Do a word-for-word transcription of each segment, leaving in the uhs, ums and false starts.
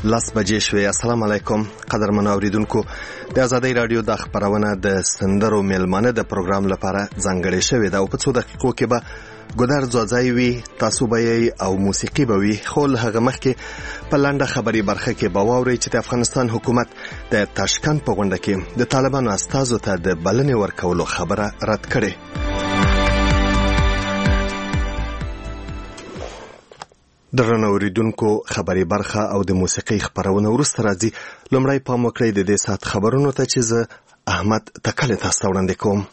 لس بجې شوې. السلام علیکم قدرمن اوریدونکو. د ازادۍ رادیو د خبرونه د سندرو میلمانه د پروګرام لپاره ځانګړې شوې ده او په څو دقیقو کې به ګودر ځوځای وي، تاسو به او موسیقي به وي، خو له هغه مخکې په لنډه خبري برخه کې به واورئ چې د افغانستان حکومت د تاشکند په غونډه کې د طالبانو استازو ته د بلنې ورکولو خبره رد کړې. درنو اوریدونکو، خبري برخه او د موسیقي خبرونه وروسته راځي. لومړی پام وکړئ د دې ساعت خبرونو ته چې زه احمد تکل تاسو وړاندې کوم.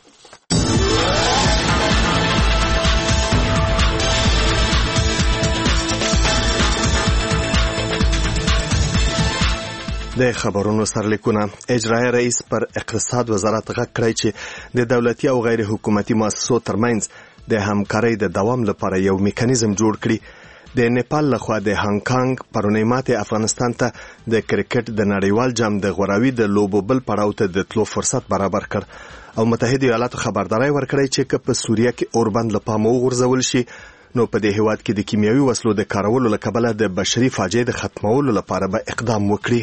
د خبرونو سرلیکونه. اجرایي رئیس پر اقتصاد وزارت غږ کړی چې د دولتي او غیر حکومتي مؤسسو ترمنځ د همکارۍ د دوام لپاره یو میکانیزم جوړ کړي. د نیپال لخوا د هانګ کانګ پرونی ماته افغانستان ته د کرکټ د نړیوال جام د غوراوي د لوبو بل پړاو ته د تلو فرصت برابر کړ او متحده ایالاتو خبرداري ورکړی چې که په سوریه کې اوربند له پامه وغورځول شي نو په دې هیواد کې د کیمیاوي وسلو د کارولو لکبله د بشري فاجعې د ختمولو لپاره به اقدام وکړي.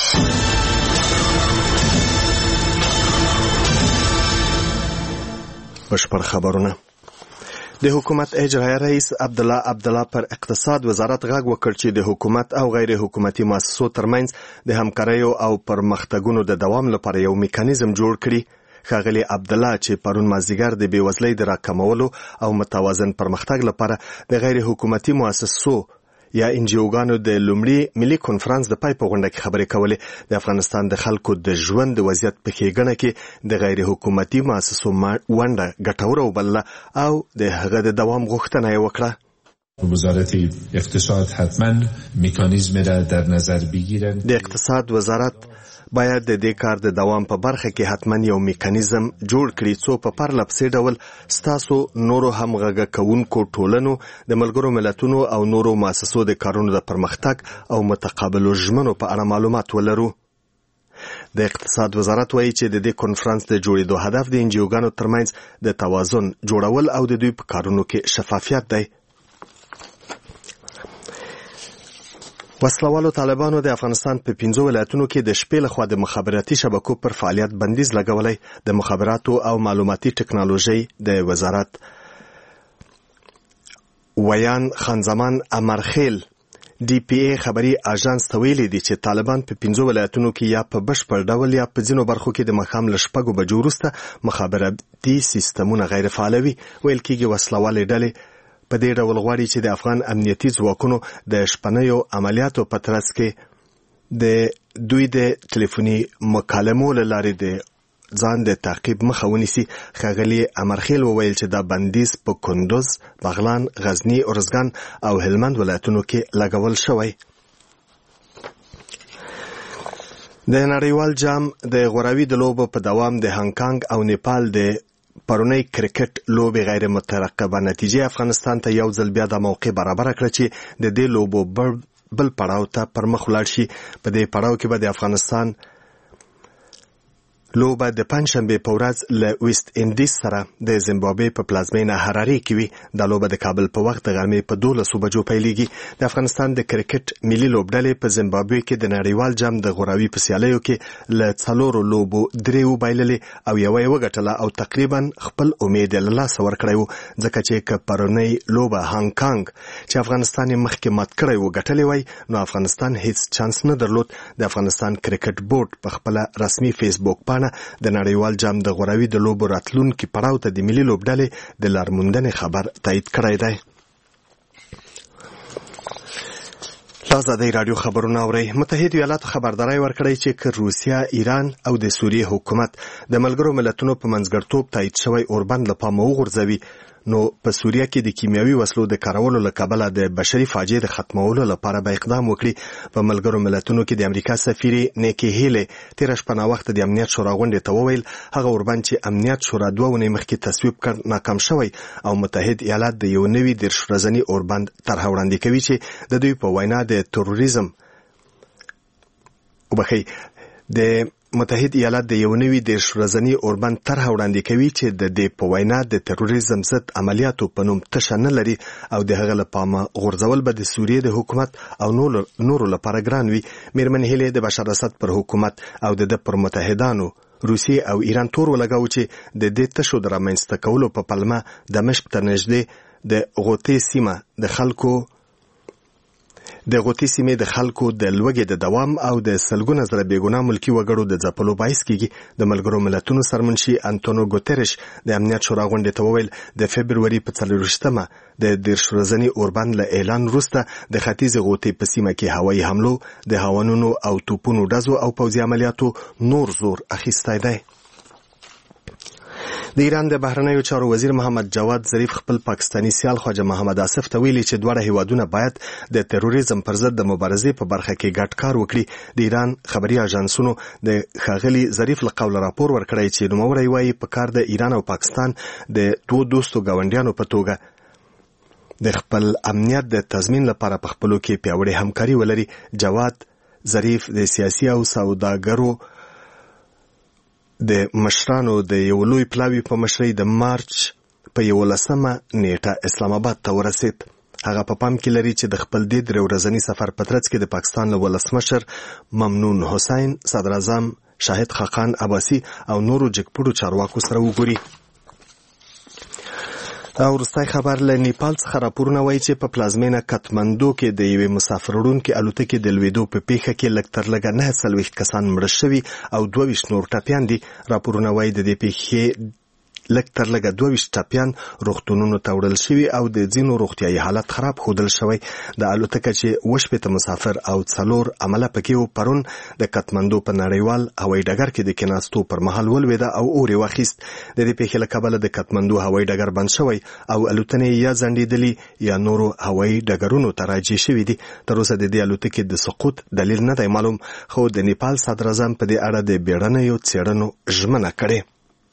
بشپړ خبرونه. د حکومت اجرایي رئیس عبدالله عبدالله پر اقتصاد وزارت غږ وکړ چې د حکومت او غیر حکومتي مؤسسو ترمنځ د همکاریو او پرمختګونو د دوام لپاره یو میکانیزم جوړ کړي. ښاغلي عبدالله چې پرون مازدیګر د بېوزلۍ د راکمولو او متوازن پرمختګ لپاره د غیر حکومتي مؤسسو یا انجیوګانو د لومړي ملي کنفرانس د پای په غونډه کې خبرې کولې. د افغانستان د خلکو د ژوند د وضعیت په ښېګڼه کې د غیر حکومتي مؤسسو ونډه ګټوره وبلله او د هغه د دوام غوښتنه یې وکړه. وزارت اقتصاد حتما میکانیزم را در نظر بگیرند. د اقتصاد وزارت باید د دې کار د دوام په برخه کې حتما یو میکانیزم جوړ کړي څو په پرله پسې ډول ستاسو نورو همغږه کوونکو ټولنو د ملګرو ملتونو او نورو مؤسسو د کارونو د پرمختګ او متقابلو ژمنو په اړه معلومات ولرو. د اقتصاد وزارت وایي چې د دې کنفرانس د جوړېدو هدف د انجیوګانو ترمنځ د توازن جوړول او د دوی په کارونو کې شفافیت دی. وسلوالو طالبانو د افغانستان په پنځو ولایتونو کې د شپې لخوا د مخابراتي شبکو پر فعالیت بندیز لګولی. د مخابراتو او معلوماتي ټکنالوژي د وزارت ویان خانزمان امرخیل ډي پی ای خبري اژانس ته ویلي دي چې طالبان په پنځو ولایتونو کې یا په بشپړ ډول یا په ځینو برخو کې د ماښام له شپږو بجو وروسته مخابراتي سیستمونه غیر فعالوي. ویل کېږي وسلوالې ډلې په دې ډول غواړي چې د افغان امنیتي ځواکونو د شپنیو عملیاتو په ترڅ کې د دوی د ټلیفوني مکالمو له لارې د ځان د تعقیب مخه ونیسي. ښاغلي امرخیل وویل چې دا بندیز په کندوز، بغلان، غزني، ارزګان او هلمند ولایتونو کې لګول شوی. د نړیوال جام د غوراوي د لوبو په دوام د هانګ کانګ او نیپال د پرونی کرکټ لوبې غیر مترقبه نتیجه افغانستان ته یو ځل بیا د موقع برابر کړ چې د دې لوبو بل پړاو ته پر مخ ولاړ شي. په دې پړاو کې به د افغانستان لوبه د پنځشنبه په ورځ له ویسټ انډیز سره د زیمبابوې په پلازمینه هراري کې وي. دا لوبه د کابل په وخت د غرمې په دولسو بجو پیلېږي. د افغانستان د کرکټ ملي لوبډلې په زیمبابوې کې د نړیوال جام د غوراوي په سیالیو کې له څلورو لوبو درې وبایللې او یوه یې وګټله او تقریبا خپل امید یې له لاسه ورکړی و، ځکه چې که پرونی لوبه هانګ کانګ چې افغانستان یې مخکې مات کړی و ګټلی وای نو افغانستان هیڅ چانس نه درلود. د افغانستان کرکټ بورډ په خپله رسمي فیسبوک پاڼه د نړیوال جام د غوراوي د لوبو راتلونکي پړاو ته د ملي لوبډلې د لارموندنې خبر تایید کړی دی. ازادۍ رادیو خبرونه اورئ. متحده ایالاتو خبرداری ورکړی چې که روسیه، ایران او د سوریې حکومت د ملګرو ملتونو په منځګړیتوب تایید شوی اوربند له پامه وغورځوي نو په سوریه کې د کیمیاوي وسلو د کارولو له کبله د بشري فاجعې د ختمولو لپاره به اقدام وکړي. په ملګرو ملتونو کې د امریکا سفیرې نیکي هیلې تېره شپه ناوخته د امنیت شورا غونډې ته وویل هغه اوربند چې امنیت شورا دوه اونۍ مخکې تصویب کړ ناکام شوی او متحد ایالات د یو نوي دېرش ورځني اوربند طرحه وړاندې کوي چې د دوی په وینا د تروریزم وبخښئ د متحد ایالات د یو نوي دېرش ورځني اوربند طرحه وړاندې کوي چې د دې په وینا د تروریزم ضد عملیاتو په نوم تشه نه لري او د هغه له پامه غورځول به د سوریې د حکومت او نورو لپاره ګران وي. میرمن هیلې د بشار اسد پر حکومت او د د پر متحدانو روسیې او ایران تور ولګاو چې د دې تشو د رامنځته کولو په پلمه دمشق ته نږدې د غوطې سیمه د خلکو د غوطې سیمې د خلکو د لوږې د دوام او د سلګونه زره بېګناه ملکي وګړو د ځپلو باعث کیږي. د ملګرو ملتونو سرمنشي انټونیو ګوتریش د امنیت شورا غونډې ته وویل د فبروري په څلوېښتمه د دېرش ورځني اوربند له اعلان وروسته د ختیځې غوطې په سیمه کې هوایي حملو د هاونونو او توپونو ډزو او پوځي عملیاتو نور زور اخیستی دی. د ایران د بهرنیو چارو وزیر محمد جواد ظریف خپل پاکستانی سیال خواجه محمد آصف ته ویلي چې دواړه هیوادونه باید د تروریزم پر ضد د مبارزې په برخه کې ګډ کار وکړي. د ایران خبري اژانسونو د ښاغلي ظریف له قوله راپور ورکړی چې نوموړی وایي په کار د ایران او پاکستان د دوو دوستو ګاونډیانو په توګه د خپل امنیت د تضمین لپاره په خپلو کې پیاوړې همکاري ولري. جواد ظریف د سیاسي او سوداګرو د مشرانو د یو لوی پلاوي په مشرۍ د مارچ په یولسمه نیټه اسلام آباد ته ورسید. هغه په پام کې لري چې د خپل دې درې ورځني سفر په ترڅ کې د پاکستان له ولسمشر ممنون حسین، صدر اعظم شاهد خاقان عباسي او نورو جګپوړو چارواکو سره وګوري. او وروستی خبر له نیپال څخه راپورونه وایي چې په پلازمینه کاتماندو کې د یوې مسافر وړونکې الوتکې د لوېدو په پیښه کې لږ تر لږه نهه څلوېښت کسان مړه شوي او دوه ویشت نور ټپیان دي. راپورونه وایي د دې پیښې لږ تر لږه دوه ویشت ټپیان روغتونونو ته وړل شوي او د ځینو روغتیایي حالت خراب ښودل شوی. د الوتکه چې اوه شپېته مسافر او څلور عمله پکې وو پرون د کاتماندو په نړیوال هوایي ډګر کې د کېناستو پر مهال ولوېده او اور یې واخیست. د دې پیښې له کبله د کاتماندو هوایي ډګر بند شوی او الوتنې یا ځنډېدلي یا نورو هوایي ډګرونو ته راجع شوي دي. تر اوسه د دې الوتکې د سقوط دلیل نه دی معلوم، خو د نیپال صدر اعظم په دې اړه د بیړنیو څېړنو ژمنه کړې.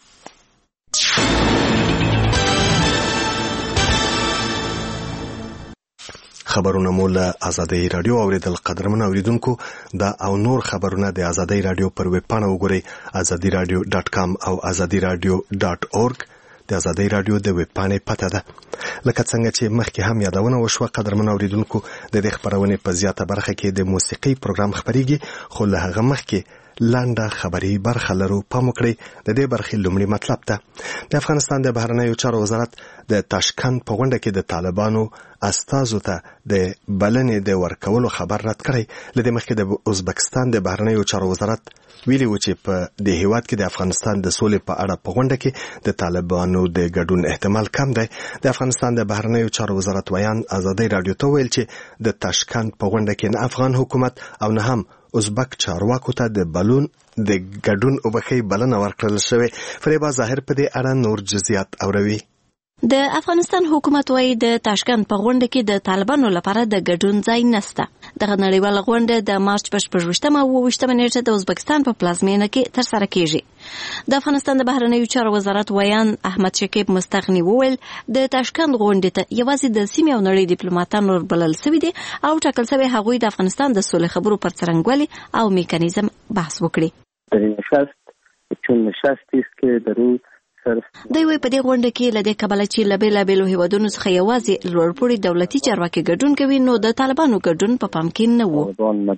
خبرونه مو له آزادۍ رادیو اوریدل. قدرمن اوریدونکو، دا او نور خبرونه د آزادۍ رادیو پر ویب پاڼه وګورئ ازادي رادیو ډاټ کام او ازادي رادیو ډاټ اورګ. د آزادۍ رادیو د ویب پاڼې پته ده. لکه څنګه چې مخکې هم یادونه وشوه، قدرمن اوریدونکو، د دې خبرونې په زیاته برخه کې د موسیقي پروګرام خبرېږي، خو له هغه مخکې لنډه خبري برخه لرو. پام وکړئ د دې برخې لومړی مطلب ته. د افغانستان د بهرنیو چارو وزارت د تاشکند په غونډه کې د طالبانو استازو ته د بلنې د ورکولو خبر رد کړی. له دې مخکې د ازبکستان د بهرنیو چارو وزارت ویلي و چې په دې هیواد کې د افغانستان د سولې په اړه په غونډه کې د طالبانو د ګډون احتمال کم دی. د افغانستان د بهرنیو چارو وزارت ویان آزادۍ رادیو ته ویل چې د تاشکند په غونډه کې نه افغان حکومت او نه هم ازبک چارواکو ته د بلون د ګډون وبخي بلنه ورکړل شوې. فریبا ظاهر په دې اړه نور جزئیات اوروي. د افغانستان حکومت وايي د تاشکند په غونډه کې د طالبانو لپاره د ګډون ځای نشته. دغه نړیواله غونډه د مارچ په شپږویشتمه او اووه ویشتمه نیټه د ازبکستان په پلازمینه کې ترسره کیږي. د افغانستان د بهرنیو چارو وزارت ویان احمد شکیب مستغنی وویل د تاشکند غونډې ته یوازې د سیمې او نړۍ ډیپلوماټان وربلل شوي دي او ټاکل شوی هغوی د افغانستان د سولې خبرو پر څرنګوالي او میکانیزم بحث وکړي. در این نشست چون نشستی است که در او دوی وایي په دې غونډه کې له دې کبله چې له بېلابېلو هیوادونو څخه یوازې لوړپوړي دولتي چارواکي ګډون کوي، نو د طالبانو ګډون په پام کې نه و.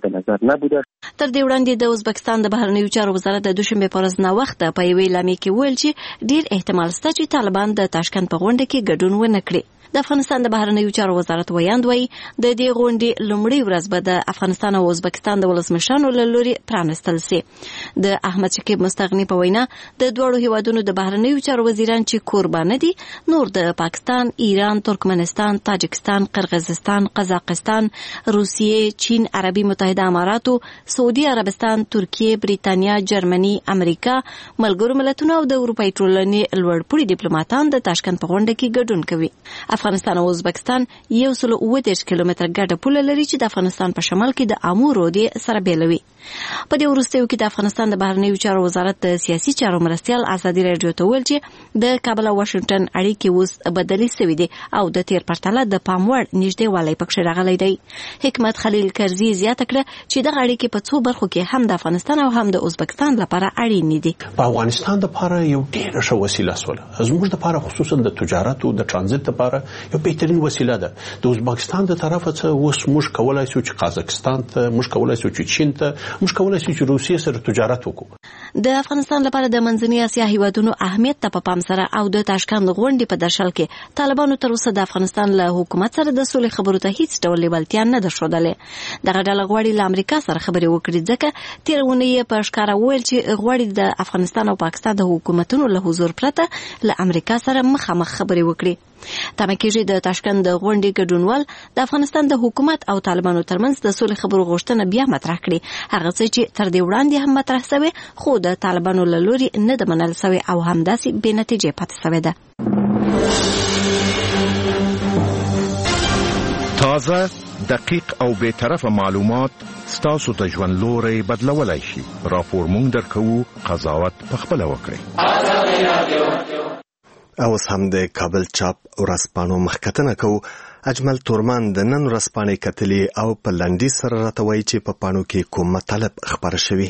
تر دې وړاندې د ازبکستان د بهرنیو چارو وزارت د دوشنبې په ورځ ناوخته په یوې اعلامیې کې وویل چې ډېر احتمال شته چې طالبان د تاشکند په غونډه کې ګډون ونه کړي. د افغانستان د بهرنیو چارو وزارت ویاند وایي د دې غونډې لومړۍ ورځ به د افغانستان او ازبکستان د ولسمشرانو له لوري پرانستل شي. د احمد شکیب مستغنی په وینا د دواړو هیوادونو د بهرنیو چارو وزیران چې کوربانه دي نور د پاکستان، ایران، ترکمنستان، تاجکستان، قرغیزستان، قزاقستان، روسیې، چین، عربي متحده اماراتو، سعودي عربستان، ترکیه، بریتانیا، جرمني، امریکا، ملګرو ملتونو او د اروپای ټولنې لوړپوړي ډیپلوماټان د تاشکند په غونډه کې ګډون کوي. افغانستان او ازبکستان یو سل او دېرش کیلومتره ګډه پوله لري چې د افغانستان په شمال کې د امو رودې سره بیلوي. په دې وروستیو کې د افغانستان د بهرنیو چارو وزارت د سیاسي چارو مرستیال ازادي راډیو ته ویل چې د کابل او واشنگټن اړیکې اوس بدلې شوې دي او د تیر پرتله د پام وړ نږدېوالی پکې راغلی دی. حکمت خلیل کرزي زیاته کړه چې دغه اړیکې په څو برخو کې هم د افغانستان او هم د ازبکستان لپاره اړینې دي. په افغانستان لپاره یو ډېره ښه وسیله شوله. زموږ لپاره خصوصا د تجارت او د ترانزیت لپاره یو بهترین وسیله ده. د ازبکستان د طرفه څخه اوس موږ کولای شو چې قازقستان ته، موږ کولای شو چې چین ته، موږ کولای شو چې روسیې سره تجارت وکړو. د افغانستان لپاره د منځنۍ اسیا هیوادونو اهمیت ته په پام سره او د تاشکند غونډې په درشل کې طالبانو تر اوسه د افغانستان له حکومت سره د سولې خبرو ته هیڅ ډول لیوالتیا نه درلودلې. دغه ډله غواړي له امریکا سره خبرې وکړي، ځکه تیر اونۍ یې په ښکاره وویل چې غواړي د افغانستان او پاکستان د حکومتونو له حضور پرته له امریکا سره مخامخ خبرې وکړي. تمه کېږي د تاشکند د غونډې ګډونوال د افغانستان د حکومت او طالبانو ترمنځ د سولې خبرو غوښتنه بیا مطرح کړي، هغه څه چې تر دې وړاندې هم مطرح شوی خو د طالبانو له لوري نه د منل شوی او همداسې بې نتیجې پاتې شوی ده. تازه، دقیق او بې طرفه معلومات ستاسو د ژوند لوری بدلولی شي. راپور مونږ درکوو، قضاوت پخپله وکړئ. او اوس هم د کابل چاپ ورځپاڼو مخکتنه کوو. اجمل تورمان د نن ورځپاڼې کتلې او په لنډیز سره راته وایي چې په پاڼو کې کوم مطلب خپاره شوي.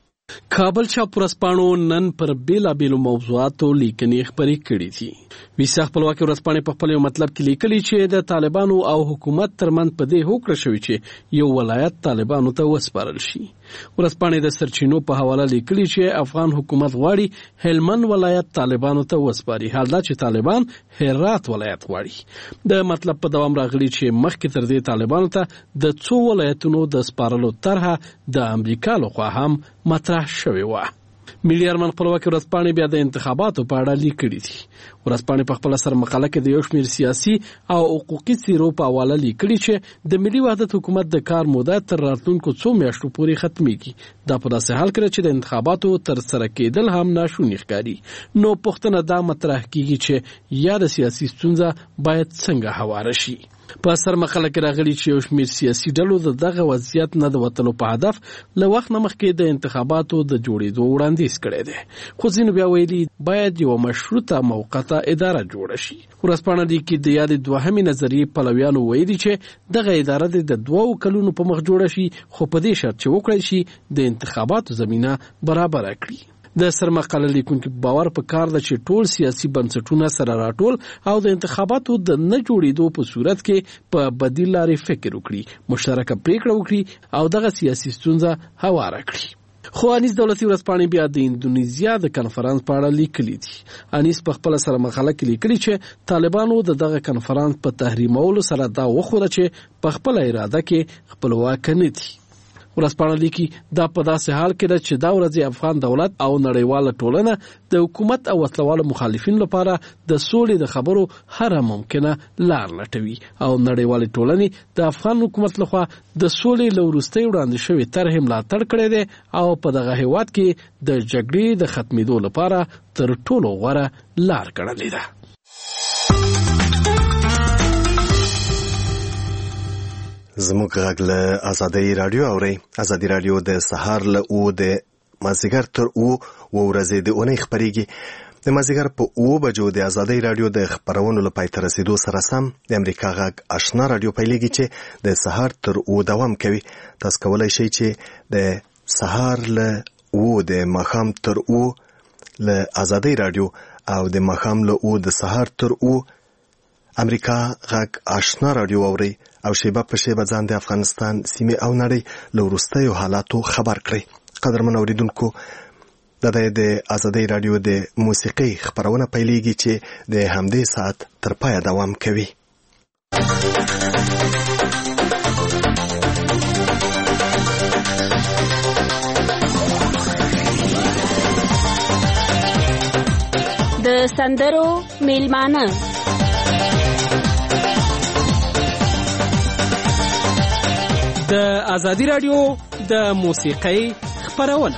کابل چاپ ورځپاڼو نن پر بیلابیلو موضوعاتو لیکنې خپرې کړې دي. ویسا خپلواکي ورځپاڼې په خپل یو مطلب کې لیکلي چې د طالبانو او حکومت ترمنځ په دې هوکړه شوې چې یو ولایت طالبانو ته وسپارل شي. ورځپاڼې د سرچینو په حواله لیکلي چې افغان حکومت غواړي هلمند ولایت طالبانو ته وسپاري، حال دا چې طالبان هرات ولایت غواړي. د مطلب په دوام راغلي چې مخکې تر دې طالبانو ته د څو ولایتونو د سپارلو طرحه د امریکا لخوا هم مطرح شوې وه. ملي ارمان خپلواکي ورځپاڼې بیا د انتخاباتو په اړه لیکلي دي. ورځپاڼې په خپله سر مقاله کې د یو شمېر سیاسي او حقوقي څیرو په حواله لیکلي چې د ملي وحدت حکومت د کار موده تر راتلونکو څو میاشتو پورې ختمیږي. دا په داسې حال کې چې د انتخاباتو تر سره کېدل هم ناشوني ښکاري. نو پوښتنه دا مطرح کېږي چې یا د سیاسي ستونزه باید څنګه هواره شي. په سر مقاله کې راغلي چې یو شمېر سیاسي ډلو د دغه وضعیت نه د وتلو په هدف له وخت نه مخکې د انتخاباتو د جوړېدو وړاندیز کړی دی، خو ځینو بیا ویلي باید یوه مشروطه موقته اداره جوړه شي. ورځپاڼه دې کې د یادې دوهمې نظریې پلویانو ویلي چې دغه اداره دې د دوو کلونو په مخ جوړه شي، خو په دې شرط چې وکړی شي د انتخاباتو زمینه برابره کړي. د سرمقاله لیکونکو باور په کار ده چې ټول سیاسي بنسټونه سره راټول او د انتخاباتو د نه جوړېدو په صورت کې په بدیل لارې فکر وکړي، مشترکه پریکړه وکړي او دغه سیاسي ستونزه هواره کړي. خو انیس دولتي ورځپاڼې بیا د اندونیزیا د کنفرانس په اړه لیکلي دي. انیس په خپله سره مقاله کې لیکلي چې طالبانو د دغه کنفرانس په تحریمولو سره دا وښوده چې په خپله اراده کې خپلواک نه دي. ورځپاڼه لیکي دا په داسې حال کې ده چې دا ورځې افغان دولت او نړیواله ټولنه د حکومت او وسلوالو مخالفین لپاره د سولې د خبرو هره ممکنه لار لټوي او نړیوالې ټولنې د افغان حکومت لخوا د سولې له وروستۍ وړاندې شوې طرحې ملاتړ کړی دی او په دغه هیواد کې د جګړې د ختمېدو لپاره تر ټولو غوره لار ګڼلې ده. زموږ غږ له ازادۍ راډیو اورئ. ازادي راډیو د سهار له اوه د مازدیګر تر اوه اوه ورځې د اونۍ خپرېږي. د مازدیګر په اوه بجو د ازادۍ راډیو د خپرونو له پای ته رسېدو سره سم د امریکا غږ آشنا راډیو پیلېږي چې د سهار تر اوه دوام کوي. تاسو کولی شئ چې د سهار له اوه د ماښام تر اوه له ازادۍ راډیو او د ماښام له اوه د سهار تر اوه امریکا غږ آشنا راډیو اورئ او شیبه په شیبه ځان د افغانستان سیمې او نړۍ له وروستیو حالاتو خبر کړئ. قدرمن اوریدونکو، دا د ازادۍ راډیو د موسیقۍ خپرونه پیلېږي چې د همدې ساعت تر پایه دوام کوي. د سندرو میلمانه د ازادي راډیو د موسیقۍ خپرونه.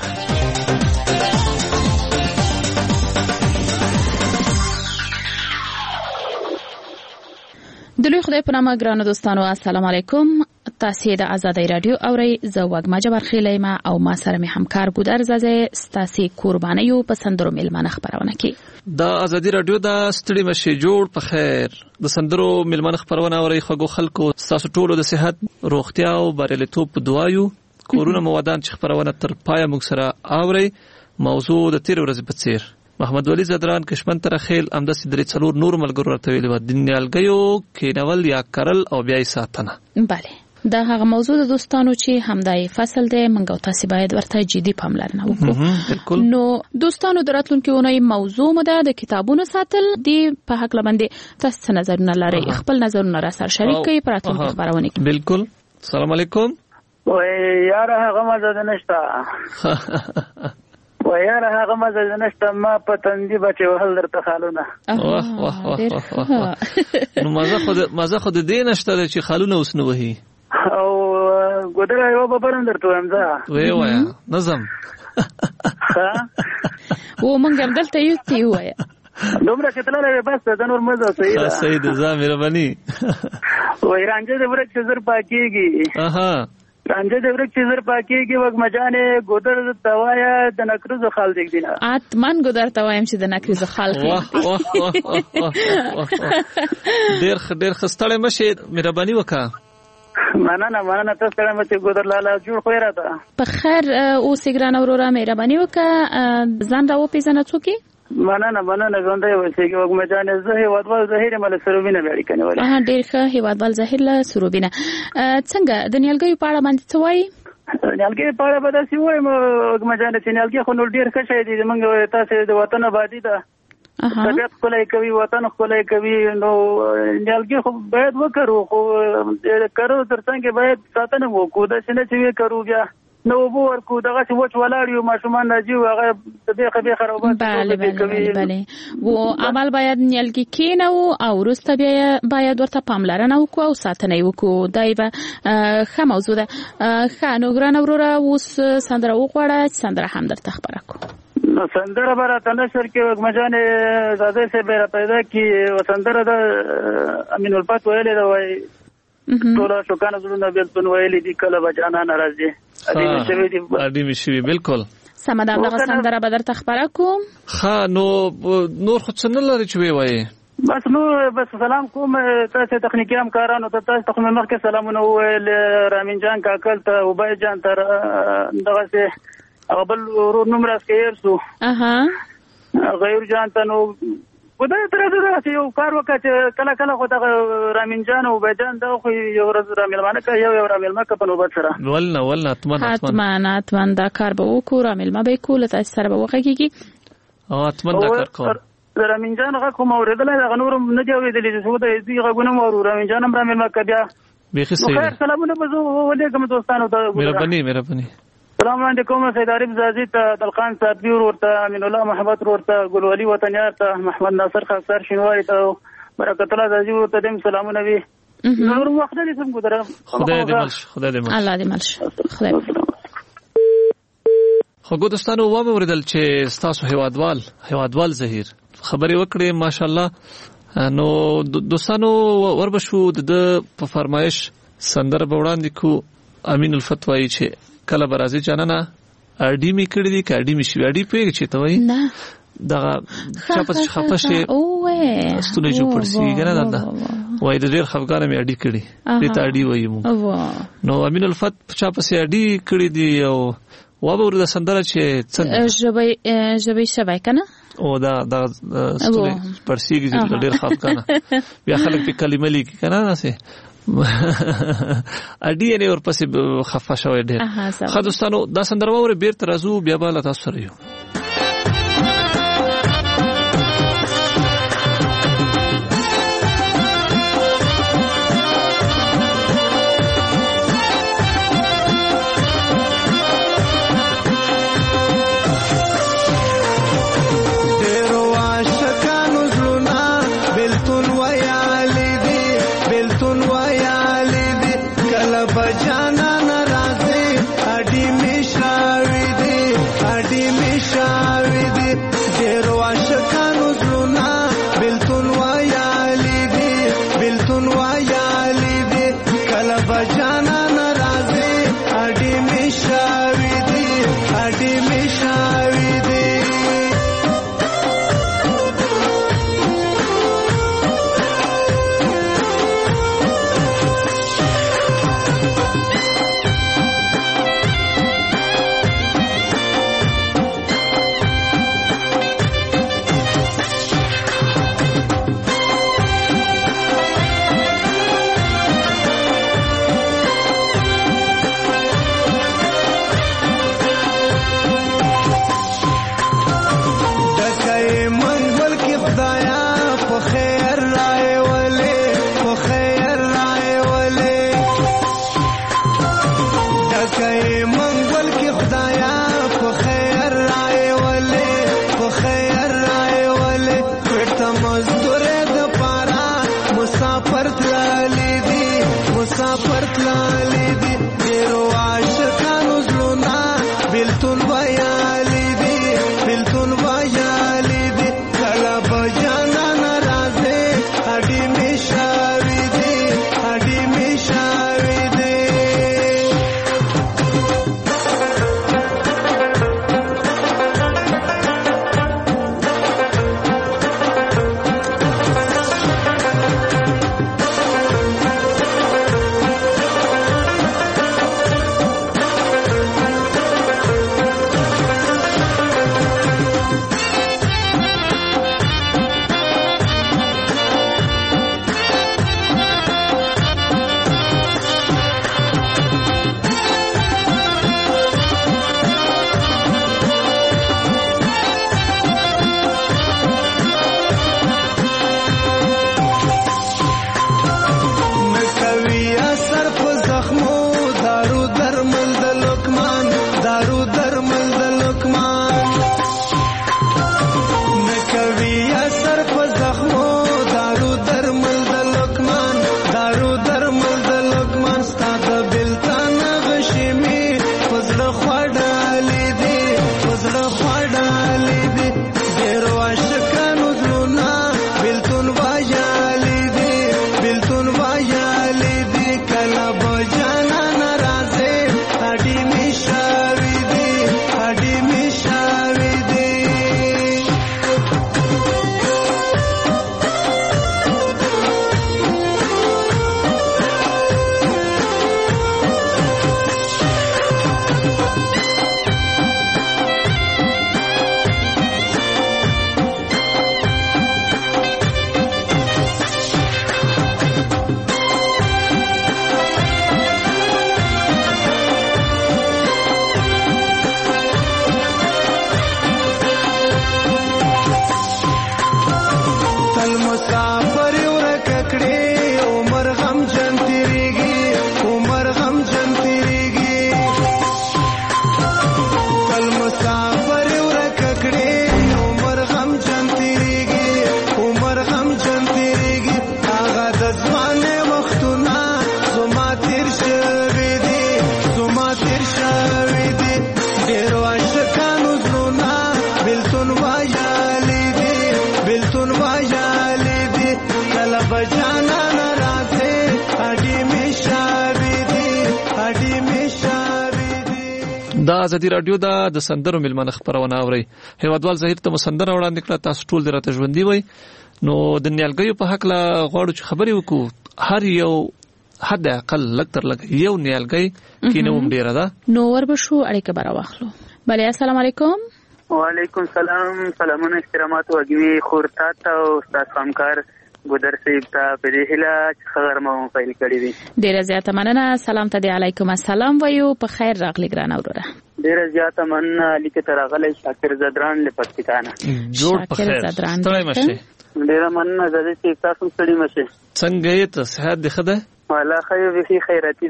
د لوی خدای په نامه ګرانو دوستانو السلام علیکم. تاسو د آزادۍ رادیو اورئ. زه وګما جبر خیلی ما او ما سره می همکار ګودر زازه ستاسو قربانیو په سندرو میلمانه خبرونه کی. د آزادۍ رادیو د ستړي مشي جوړ په خیر د سندرو میلمانه خبرونه اورئ. خو خلکو تاسو ټول د صحت روغتیا او بریالیتوب په دعایو کورونه مودان چې خبرونه تر پای موږ سره اورئ. موضوع د تیر ورځې په څیر محمد ولی زدران کشمن تر خیل امدس درې څلور نور ملګرو راته ویلي و د نیالګیو کینول یا کرل او بیا ساتنه. بله دا هغه موضوع د دوستانو چې همدای فصل دی منګو تاسو باید ورته جدي پاملرنه وکړو. نو دوستانو دراتلونکو اونۍ موضوع مده د کتابونو ساتل دی په حق لبندې تاسو نظرونه لري خپل نظرونه را سره شریک کړئ پر اتل خبرونه کې. بالکل. السلام علیکم. وای یار هغه مزه نشته وایار هغه مزه نشته ما په تندې بچو هل درته خالونه. واه واه واه. نو مزه خود مزه خود دې نشته چې خالونه اوس نو وهي او ګودره یو به برم درته وایم ځه وای وای نظم ها و مونږ هم دلته یو تی وای دومره کتلره بس د نور مزه صحیح ده. صحیح ده زه مهرباني وای رانجه دې ورک چې زر پاکيږي. اها رانجه د ورک چې زر پاکيږي وګ مجانه ګودر توایا د نکرزو خال دیګ دینه اتمن ګودر توایم چې د نکرزو خال ډیر ډیر خستړې مشه مهرباني وکړه. مننه مننه تاسو ته مې ګودر لاله جوړ خو راته په خیر او سیګران اورورا مهرباني وکړه ځان راو پیژنه څوکي. مننه مننه ژوندۍ اوسېږي وګ مجانه زه هیوادوال زهیر مل سروبینه وړي کنه ولا ها ډیر ښه هیوادوال زهیر له سروبینه. څنګه د نیالګیو په اړه باندې څه وایي؟ نیالګي په اړه به داسې وایم وګ مجانه چې نیالګي خو نور ډیر ښه شي دي موږ تاسو د وطن آبادی ده طبیعت خپلای کوي وطن خپلای کوي نو نیالګي خو باید وکړو خو کارو ترڅنګ باید ساتنه وکړو دا چې نه چې وکړو بیا نو وبو ورکو دغه چې وچ ولاړیو ماشومان راځي هغه د خبي خرابات بله بله بله و عمل باید نیالګي کینو او وروسته بیا باید ورته پاملرنه وکړو او ساتنه وکړو دا به ښه موضوع ده. ښه نو ګرانه وروره اوس سندره وغواړه سندره هم درته خبره کړو. نو سندره به راته نشر کې وګمجانې زاده صاحب را پیدا کړي سندره د امین الفت ویلې ده وایي ټوله شوکانه زړونه بیلتون ویلې دي کله به جانان راځي ادي شوي دي ادي شوي. بالکل سمه ده دغه سندره به درته خبره کوم. ښه نو نور خو څه نه لري چې وایي بس نو بس سلام کوم تاسو تخنیکی همکارانو ته تاسو ته مخکې سلامونه وویل رامین جان کاکل ته وبای جان تر دغه څه بل ورور نوم راځي سو اها غیر جان ته نو ودا تر دې یو کار وکړه کله کله خو دا رامین جان او بجان دا خو یو ورځ رامین مانه کوي یو رامین مکه په نوبت سره ولنه ولنه اتمن اتمن اتمن دا کار به وکړو رامین ما به کول تاسو سره به وکړي او اتمن دا کار کوم رامین جان هغه کوم اوریدل دا نور نه دی اوریدل چې څه د دې غوونه مو رامین جان رامین مکه بیا به صحیح خیر سلامونه بزو ولې دوستانو ته مهرباني مهرباني. السلام علیکم سید عارف زازی ته دلقان صاحب ورته امین الله محمد ورته ګلولی وطنیار ته محمد ناصر خاصر شینواری ته برکت الله زازی ورته دیم سلامونه وی نور وخت دې سم ګذره خدای دې ملش خدای دې ملش الله دې ملش خدای. خو دوستانو و مې ورېدل چې تاسو هیوادوال هیوادوال زهیر خبرې وکړې ماشاءالله. نو دوستانو وربشو د په فرمایش سندره به وړاندې کو امین الفتوی چې کله برازي جانانه اډی می کړی دی کډی می شي اډی پیګ چې ته وای نه دا چاپس خفشه اوه استونه جو پرسي کنه دا وای د ډیر خفګان می اډی کړی دې ته اډی وای مو نو امین الفت چاپس اډی کړی دی او و به ور د سندره چې څنګه جبې جبې شوي کنه او دا دا استونه پرسي کې ډیر خفګان بیا خلک په کلمه لیکي کنه ناسه اډی نه ورپسې خفه شوی ډیر. ښه دوستانو دا سندره وره بیرته راځو بیا به لا تاسو سره یو. Shine. دکای منګل کې خدایا په خیر راي ولې په خیر راي ولې پټه مزدور د پارا مسافر تللی دي مسافر تللی دي ډیرو عاشقانو زلونا بلتون ویالي دي بلتون ویالي دي کله بجانا ناراضه اډي می شاوي دي اډي می شاوي دي دا ازادي رادیو دا د سندرو ملمنه خبرونه اوري هیوادوال زهیر ته مسندر وړاندې کړه تاسو ټول درته ژوندۍ وي نو د نیالګیو په حق لا غواړو چې خبرې وکړو هر یو حد اقل لکتر لګ یو نیالګي کینوم ډیره ده نو وربشو اړیکه برا واخلو بله السلام علیکم وعلیکم سلام سلامونه احترامات وګوي خورتا ته او تاسو همکار ګودر صاحب ته په دې هله خبر مو فایل کړی دی ډیره زیاته مننه سلام ته دی علیکم السلام ویو په خیر راغلی ګران اوره ډیره زیاته مننه لیکه تر غلې شاکر زدران له پکتیکانه جوړ په خیر ستړی مشه ډیره مننه زده چې تاسو ستړي مشه څنګه یې ته صحت دی خده والا خیر به خیراتی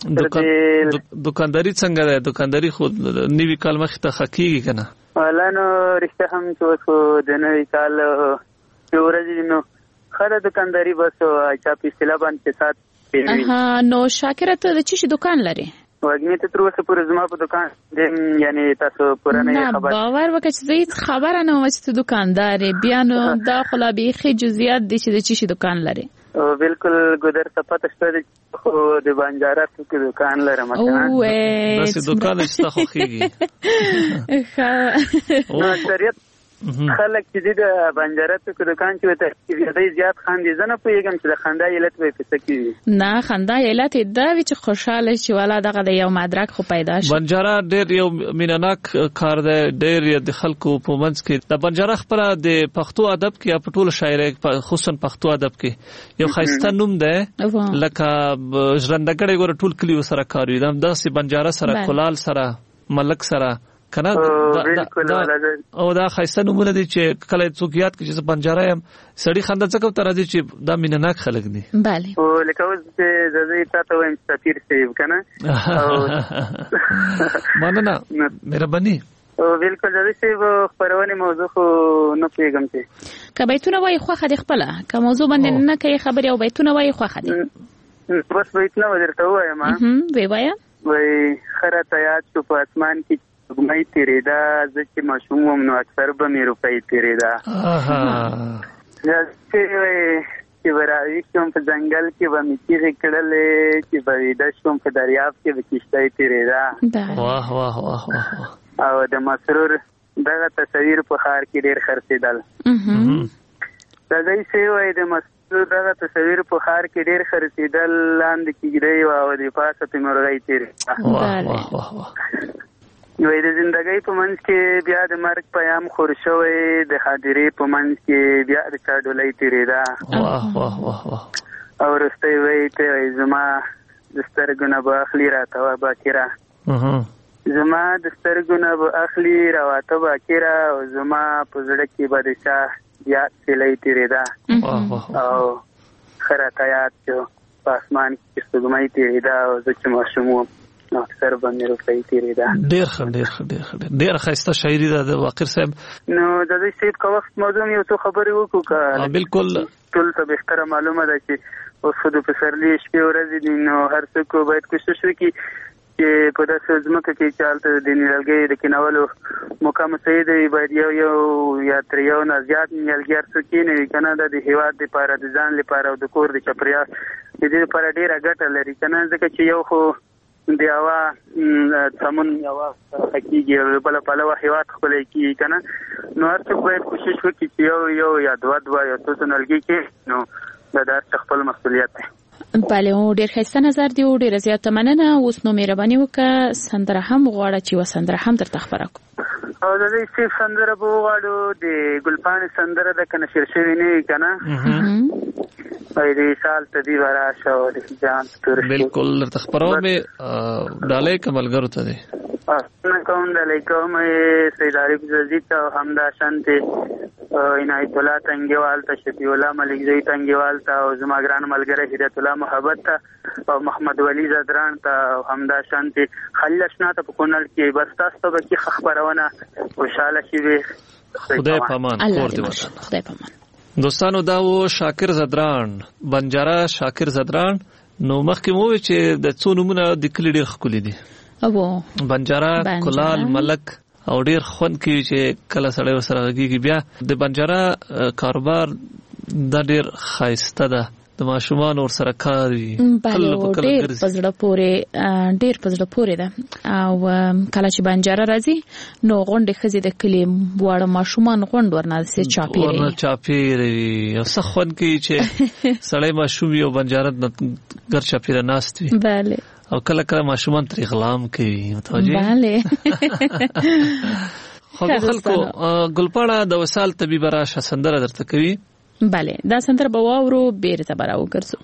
ده دکانداری څنګه ده دکانداری خود نیوی کال مخ ته حقیقي کنه والا نو رښتیا هم چې د نوی کال ورځې نو خره دکانداری بس اچھا په اصطلاح باندې سات پیوي اها نو شاکر ته د چی دکان لري وګنی ته تر اوسه پورې زما په دکان د یعنی تاسو پرانه خبر نه باور وکړئ چې خبره نه و چې دکاندار بیا نو دا خلابي خي جزئیات دي چې د چی دکان لري بالکل ګودر صفات شته خو د بانجارات کې دکان لرم مثلا بس دکان شته خو خيږي نو اکثریت خلک چې د بانجارات کې دکان چې ته زیاتې زیات خاندي زنه پوهیږم چې د خندا علت به څه کیږي نه خندا علت دا چې خوشاله شي والا دغه د یو مدرک خو پیدا شي بانجارا ډېر یو مینناک کار دی ډېر د خلکو په منځ کې د بانجارا خبره د پښتو ادب کې په ټولو شاعرۍ خصوصا پښتو ادب کې یو خاصه نوم دی لکه ژرندګړی ګور ټول کلی سره کاروي دا داسې بانجارا سره کولال سره ملک سره کنه او دا خاصه نمونه دي چې کله څوک یاد کړي چې بنجاره يم سړی خندا څه کو تر دي چې دا مینناک خلک دي bale او لکه اوس چې د دې تاسو وایم سفیر سیب کنه مننه مهرباني او بالکل د دې سیب خبرونه موضوع خو نه پیغام ته کبایتونه وای خو خدي خپل که موضوع باندې نه کوي خبري او بیتونه وای خو خدي بس بیتونه ودرته وایم هم وی وایا وای خره تیات شو په اسمان کې ګمای تیریدا ځکه ماشوم هم نو اکثر به مې روپۍ تیریدا اها ځکه چې ورای کوم په ځنګل کې به مې تیرې کړلې چې به د شوم په دریاب کې به کشته تیریدا واه واه واه واه او د مسرور دغه تصویر په خار کې ډیر خرڅیدل دا دای سی وای د مسرور دغه تصویر په خار کې ډیر خرڅیدل لاندې کېږي او د پاسه په مرغۍ تیر واه واه واه وای د ژوندۍ په منځ کې بیا د مرګ پیام خور شوی د حاضرې په منځ کې بیا د چاډولۍ تیریدا واه واه واه واه او رسته وای ته زما د سترګو نه به اخلي راته وا باکره زما د سترګو نه به اخلي راته باکره او زما په زړه کې به د چا بیا سلې تیریدا او خراته یاد شو په اسمان کې ستګمای تیریدا او د چ ماشوم نو اکثر باندې روپۍ تیریدا ډیر ښه ډیر ښه ډیر ښه ډیر ښایسته شاعري ده د واقر صاحب نو د دې سیب کا وخت موضوع یو څه خبرې وکړو بالکل ټول ته بهتره معلومه ده چې اوس خو د پسرلی شپې ورځې دي نو هر څوک باید کوشش وکړي چې په داسې ځمکه کې چالته د نیالګي د کینولو مقام سید باید یو یو یا تر یو نه زیات نیالګي څوک نه وي کنه د هیواد لپاره د ځان لپاره او د کور د چپریاس د دې لپاره ډیره ګټه لري کنه ځکه چې یو خو دی اوا سمون یوا حقیقي بل په لوا هیواد خپلې کی کنه نو هر څوک باید کوشش وکړي چې یو یو یا دوا دوا یا څه نلګي کې نو دا د خپل مسؤلیت دی بله او ډیر ښه نظر دی او ډیر زیات مننه اوس نو مهرباني وکړه سندره هم غواړه چې و سندره هم درته خبره او د دې سیف سندره به غواړو د ګلپان سندره د کنه شیر شوی نه کنه په دې سال ته دی ورا شو د جان تر بالکل درته خبرو مې ډالې کملګرو ته دی نه کوم د لیکوم سید عارف زید او حمدا شانته عنایت الله تنگیوال ته شفیع الله ملک زئی تنگیوال ته او زما ګران ملګری هدایت الله محبت ته او محمد ولی زدران ته حمدا شانته خلیل شنا ته په کونل کې بس تاسو ته کې خبرونه خوشاله شي خدای پامان کور دی وطن خدای پامان دوستانو دا و شاکر زدران بنجاره شاکر زدران نو مخکې مو چې د څو نمونه د کلی ډیر ښکلي دي او بنجاره کلال ملک او ډیر خوند کوي چې کله سړی ورسره غږیږي بیا د بنجاره کاروبار دا ډیر ښایسته ده د ماشومان ور سره کار وي کله ډیر پزړه پورې ډیر پزړه پورې ده او کله چې بنجاره راځي نو غونډه خزي د کلی واړه ماشومان غونډ ورناسي چاپیری ورنه چاپیری او څه خوند کوي چې سړی ماشوم یو بنجاره ګر چاپیره ناست وي bale او کله کله ماشومان تر غلام کوي متوجه bale خو خلکو ګلپاړه د وسال طبيب راشه سندره درته کوي bale دا سندره به واورو بیرته براو ګرځو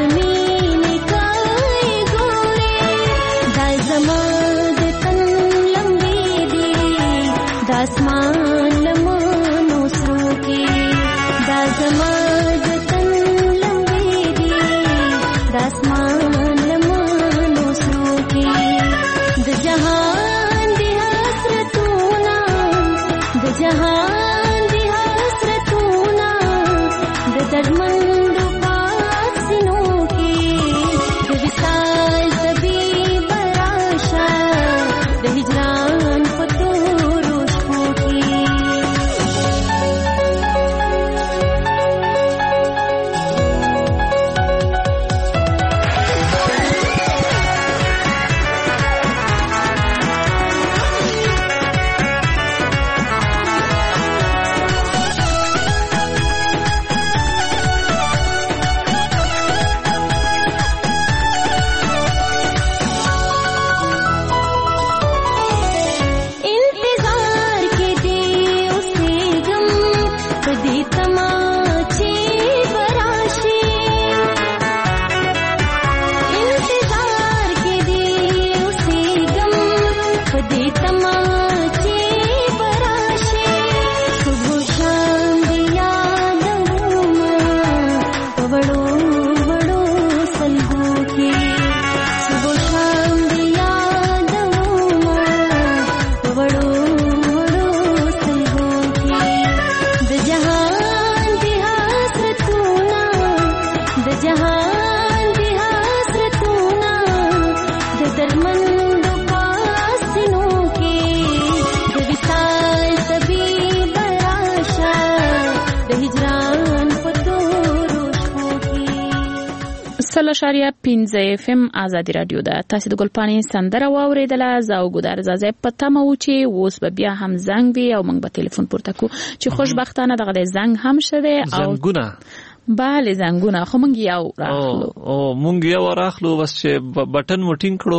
شاریه پنځه اف ام آزادی رادیو ده. تاسو د ګلپانې سندره واوریدله. زاو ګدار زازه پته مو چې اوس به بیا هم زنګ وي او موږ به ټلیفون پورته کو چې خوشبختانه دغه زنګ هم شوه او زنګونه bale زنګونه خو موږ یو راخلو او موږ یو راخلو بس چې بټن مو ټینګ کړو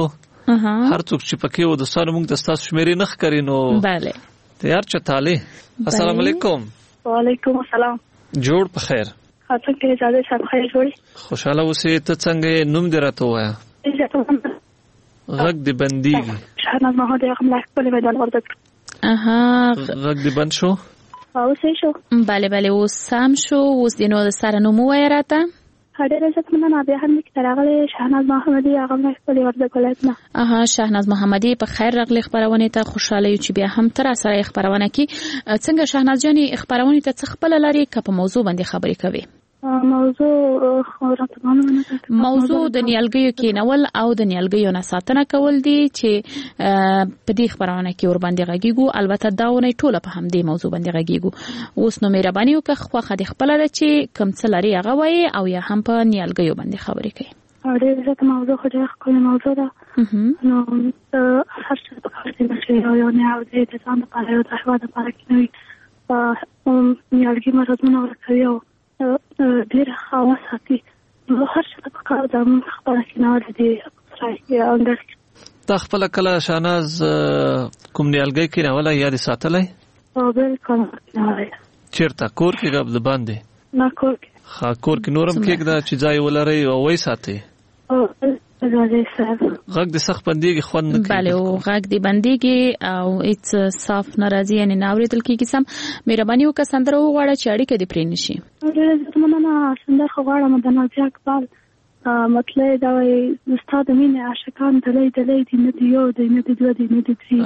هر څوک چې پکې و د سره موږ د تاسو شمیرې نخ کړینو bale تیار چتاله. السلام علیکم. وعلیکم السلام. جوړ په خیر. خاطر کې زاده صاحب خیر جوړي. خوشاله اوسې. ته څنګه نوم دې راته وایا؟ غږ دې بنديږي. شهناز محمدي هغه ملک په میدان ورته. اها غږ دې بند شو. او څه شو؟ bale bale اوس سم شو. اوس دې نو سره نو مو وای راته. هډه رزت مننه بیا هم کې ترغله شهناز محمدي هغه ملک په ورته کولای. اها شهناز محمدي په خیر راغلی خبرونه ته خوشاله یو چې بیا هم تر سره خبرونه کی. څنګه شهناز جاني خبرونه ته څه خپل لري که په موضوع باندې خبرې کوي؟ موضوع خبرونه موضوع د نیالګیو کېنول او د نیالګیو نه ساتنه کول دي چې په دې خبرونه کې ور باندې غږیږو. البته داونه ټوله په هم دې موضوع باندې غږیږو. اوس نو مهرباني وکړه خو خدای خپل لري چې کوم څه لري هغه وایي او یا هم په نیالګیو باندې خبرې کوي. اړې زه موضوع خو ډېر کوم موضوع ده. نو هر څه په کار کې مشه یو نه او دې ته ځان په اړه د هوا د پاره کې نوي نیالګي مرزونه ورکوي او ډېر خواص ساتي. نو هر څه په کار د خبره کې نه ورته راځي او اندر تا خپل کله شاناز کوم نیالګي کې نه ولا یاد ساتلای؟ او بالکل نه. چیرته کور کې غب د باندې؟ نه کور کې. خا کور کې نورم کې دا چې ځای ولري او وای ساتي. او غږ د سخت بنديږي خوند نه کوي. bale او غږ د بنديږي او هیڅ صاف ناراضي نه ناوریدل کیږي. سم مهرباني وکړه سندره وغواړه چې اړیکه دې پرې نشي. زه مننه سندره غواړم د نازیه اقبال مطلب دا وي استاد مینه عاشقان دلای دلای دې نه دی یو دې نه دی دوه دې نه دی درې.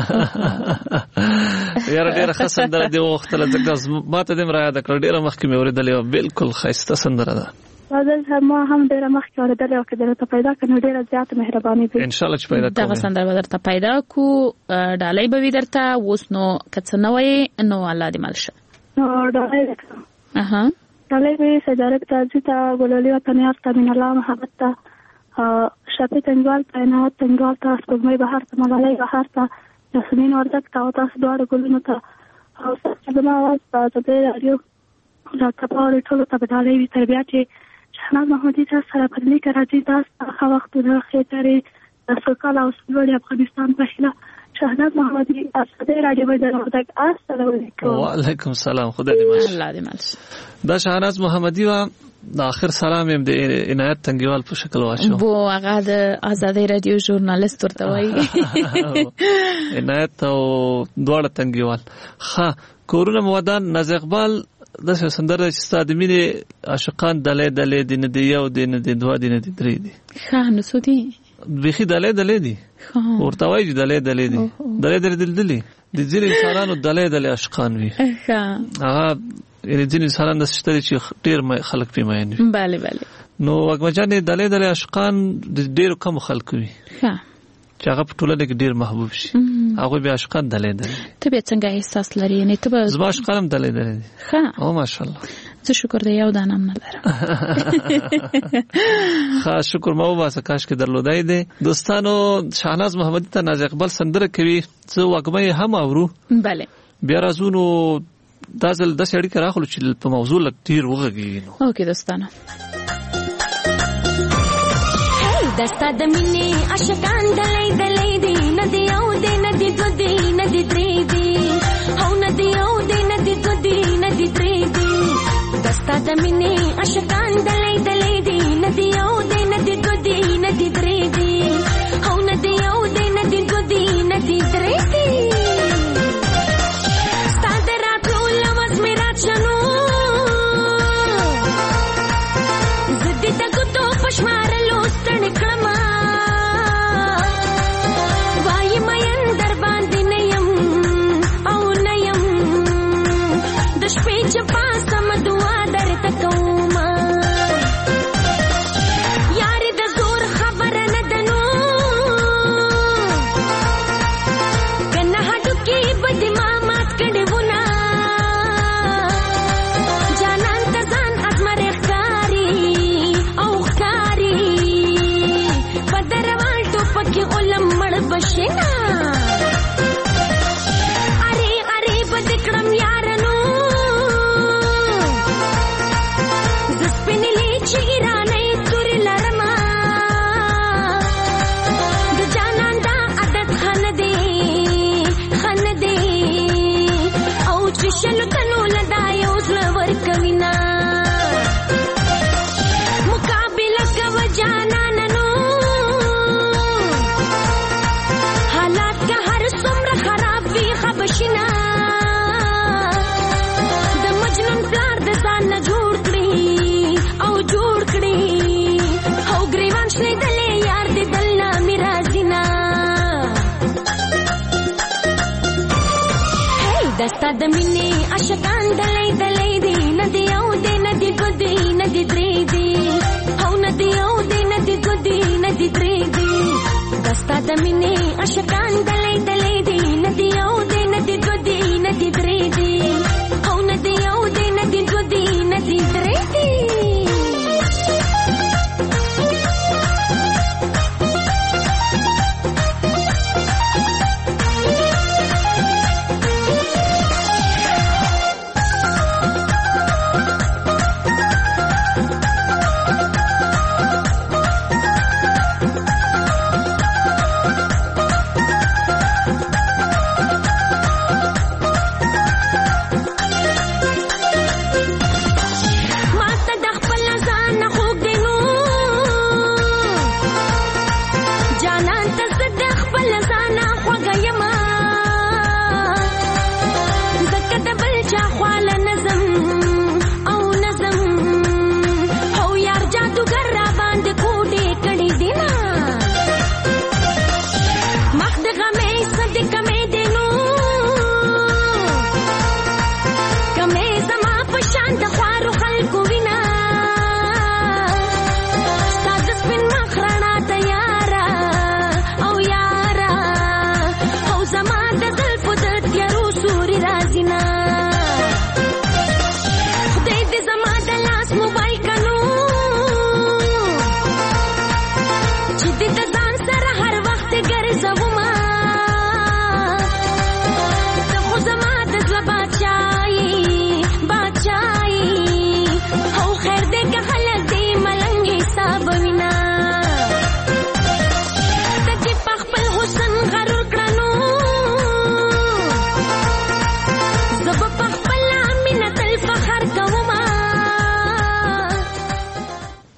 یاره ډیره ښه سندره دی وختله ځکه ماته دې مراد کړ ډیره مخکې مې اوریدلې بالکل خسته سندره ده. زه ما هم ډیره مخکې اوریدلې او کله ته پیدا کړم ډیره زیات مهرباني دي. ان شاء الله چې پیدا کوم. دا سندره به درته پیدا کو ډالۍ به وي درته. اوس نو کڅ نه وای نو الله دې مالشه. نو ډالۍ اها ډالۍ به سجارت تاجي ته ګلولي وطن یار ته من الله محبت ته شپه تنګوال پاینات تنګوال ته سپوږمۍ بهار ته ملالۍ بهار ته یاسمین وردک ته او تاسو دواړو ګلونو ته او تاسو زما आवाज په دې رادیو راته په ټولو ته ډالۍ وي تر بیا چې شهناز محمدي تاسو سره په دې کې راځي. تاسو هغه وخت د خېټاري د سوکاله او سپلوړي افغانستان په هیله شهناز محمدی از رادیو بجنورتک السلام علیکم. و علیکم سلام. خدا دې ماش الله دې ماش. دا شهناز محمدی و د اخر سلام هم د عنایت تنګیوال په شکل واچو. بو هغه د آزادۍ رادیو ژورنالیست ورته وایي. عنایت او دواړه تنګیوال. ښه کورونه مودان ناز اقبال د سندره چې ستاد مینې عاشقان دلې دلې دین دی یو دین دی دوا دین دی درې دی. ښه نو څه دي؟ بيخي دلې دلې دي. ورته وایي چې دلې دلې دي. دلې دلې دلې د ځینې انسانانو دلې دلې عاشقان وي. ښه هغه یعنی ځینې انسانان د ستړي چې ډېر خلک پې ماین وي. bale bale. نو وګمجانې دلې دلې عاشقان د ډېرو کم خلک وي. ښه چې هغه په ټولنه کې ډېر محبوب شي. هغه بیا عاشقان دلې دلې. ته به څنګه احساس لري؟ یعنی ته به زما عاشقان هم دلې دلې دي. ښه او ماشاءالله. زه شکر دې یو دانم نه لرم. ښه شکر مو واسه کاش کې درلودای دي. دوستانو شهناز محمدی ته ناز اقبال سندره کوي. څه وګمې هم اورو. bale. بیا راځو دا ځل د سړی کرا خلک چې په موضوع لک تیر وغږی نو. اوکې دوستانو. دستا د مینې عاشقان دلې دلې دي ندی او دې ندی دو دي ندی درې دي او ندی او دې ندی دو دي ندی درې دي. دستا د مینې عاشقان دلې دلې دي ندی او دې ندی دو دي ندی درې دي او ندی او دې ندی دو دي ندی درې دي. دستا د مینې عاشقان دلې دلې دي ندی او دې ندی دو دي ندی درې دي او ندی او دې ندی دو دي ندی درې دي. دستا د مینې عاشقان دلې دلې دي ندی او دې ندی دو دي ندی درې دي او ندی او دې ندی دو دي ندی درې دي.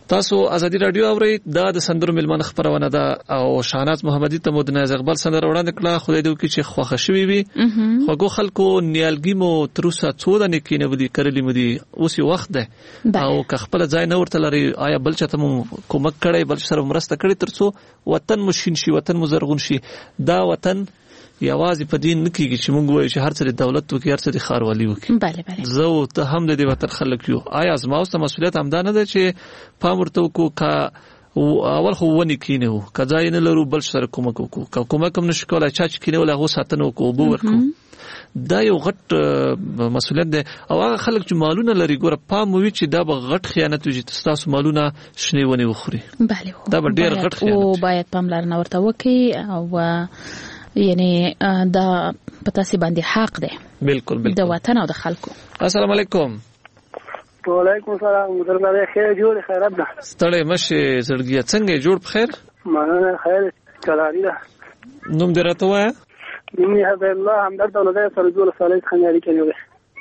تاسو ازادي رادیو اورئ دا د سندرو ملمنه خبرونه ده او شاهناز محمدي ته مو د ناز اقبال سندره وړاندې کړه. خدای دې وکړي چې خوښه شوي وي. خوګو خلکو نیالګي مو تروسه څو د نکینه ودی کړلې مو دي اوس وخت ده او که خپل ځای نه ورته لري آیا بل چاته مو کومک کړی بل سره مرسته کړی ترڅو وطن مو شین شي وطن مو زرغون شي. دا وطن یوازې په دین نکیږي چې موږ وایو چې هر څه د دولت وکړي هر څه د خاروالي وکړي. بله بله زه ته هم د دې وطن خلک یو. آیا زما اوس مسؤلیت هم دا نه ده چې پام ورته وکړو که اول خو ونې کینو که ځای نه لرو بل سره کومک وکړو که کومک هم نشو کولای چا چې کینول هغه ساتنه وکړو اوبه ورکړو. دا یو غټ مسؤلیت دی او هغه خلک چې مالونه لري ګوره پام وي چې دا به غټ خیانت وي چې تاسو مالونه شنې ونې وخوري. بله دا به ډېر غټ خیانت او باید پاملرنه ورته وکړي او یعنی دا پتا سي باندې حق دی. بالکل بالکل د وطن او د خلکو. السلام علیکم. وعلیکم السلام. درنه خیر جوړ خیرات ده. ستړی مشه زړګیا څنګه جوړ بخیر؟ مننه خیر کلاری ده. نوم دې راته وایه؟ نوم یې عبد الله همدرد ولدای سره جوړ صالح خنیاری کوي.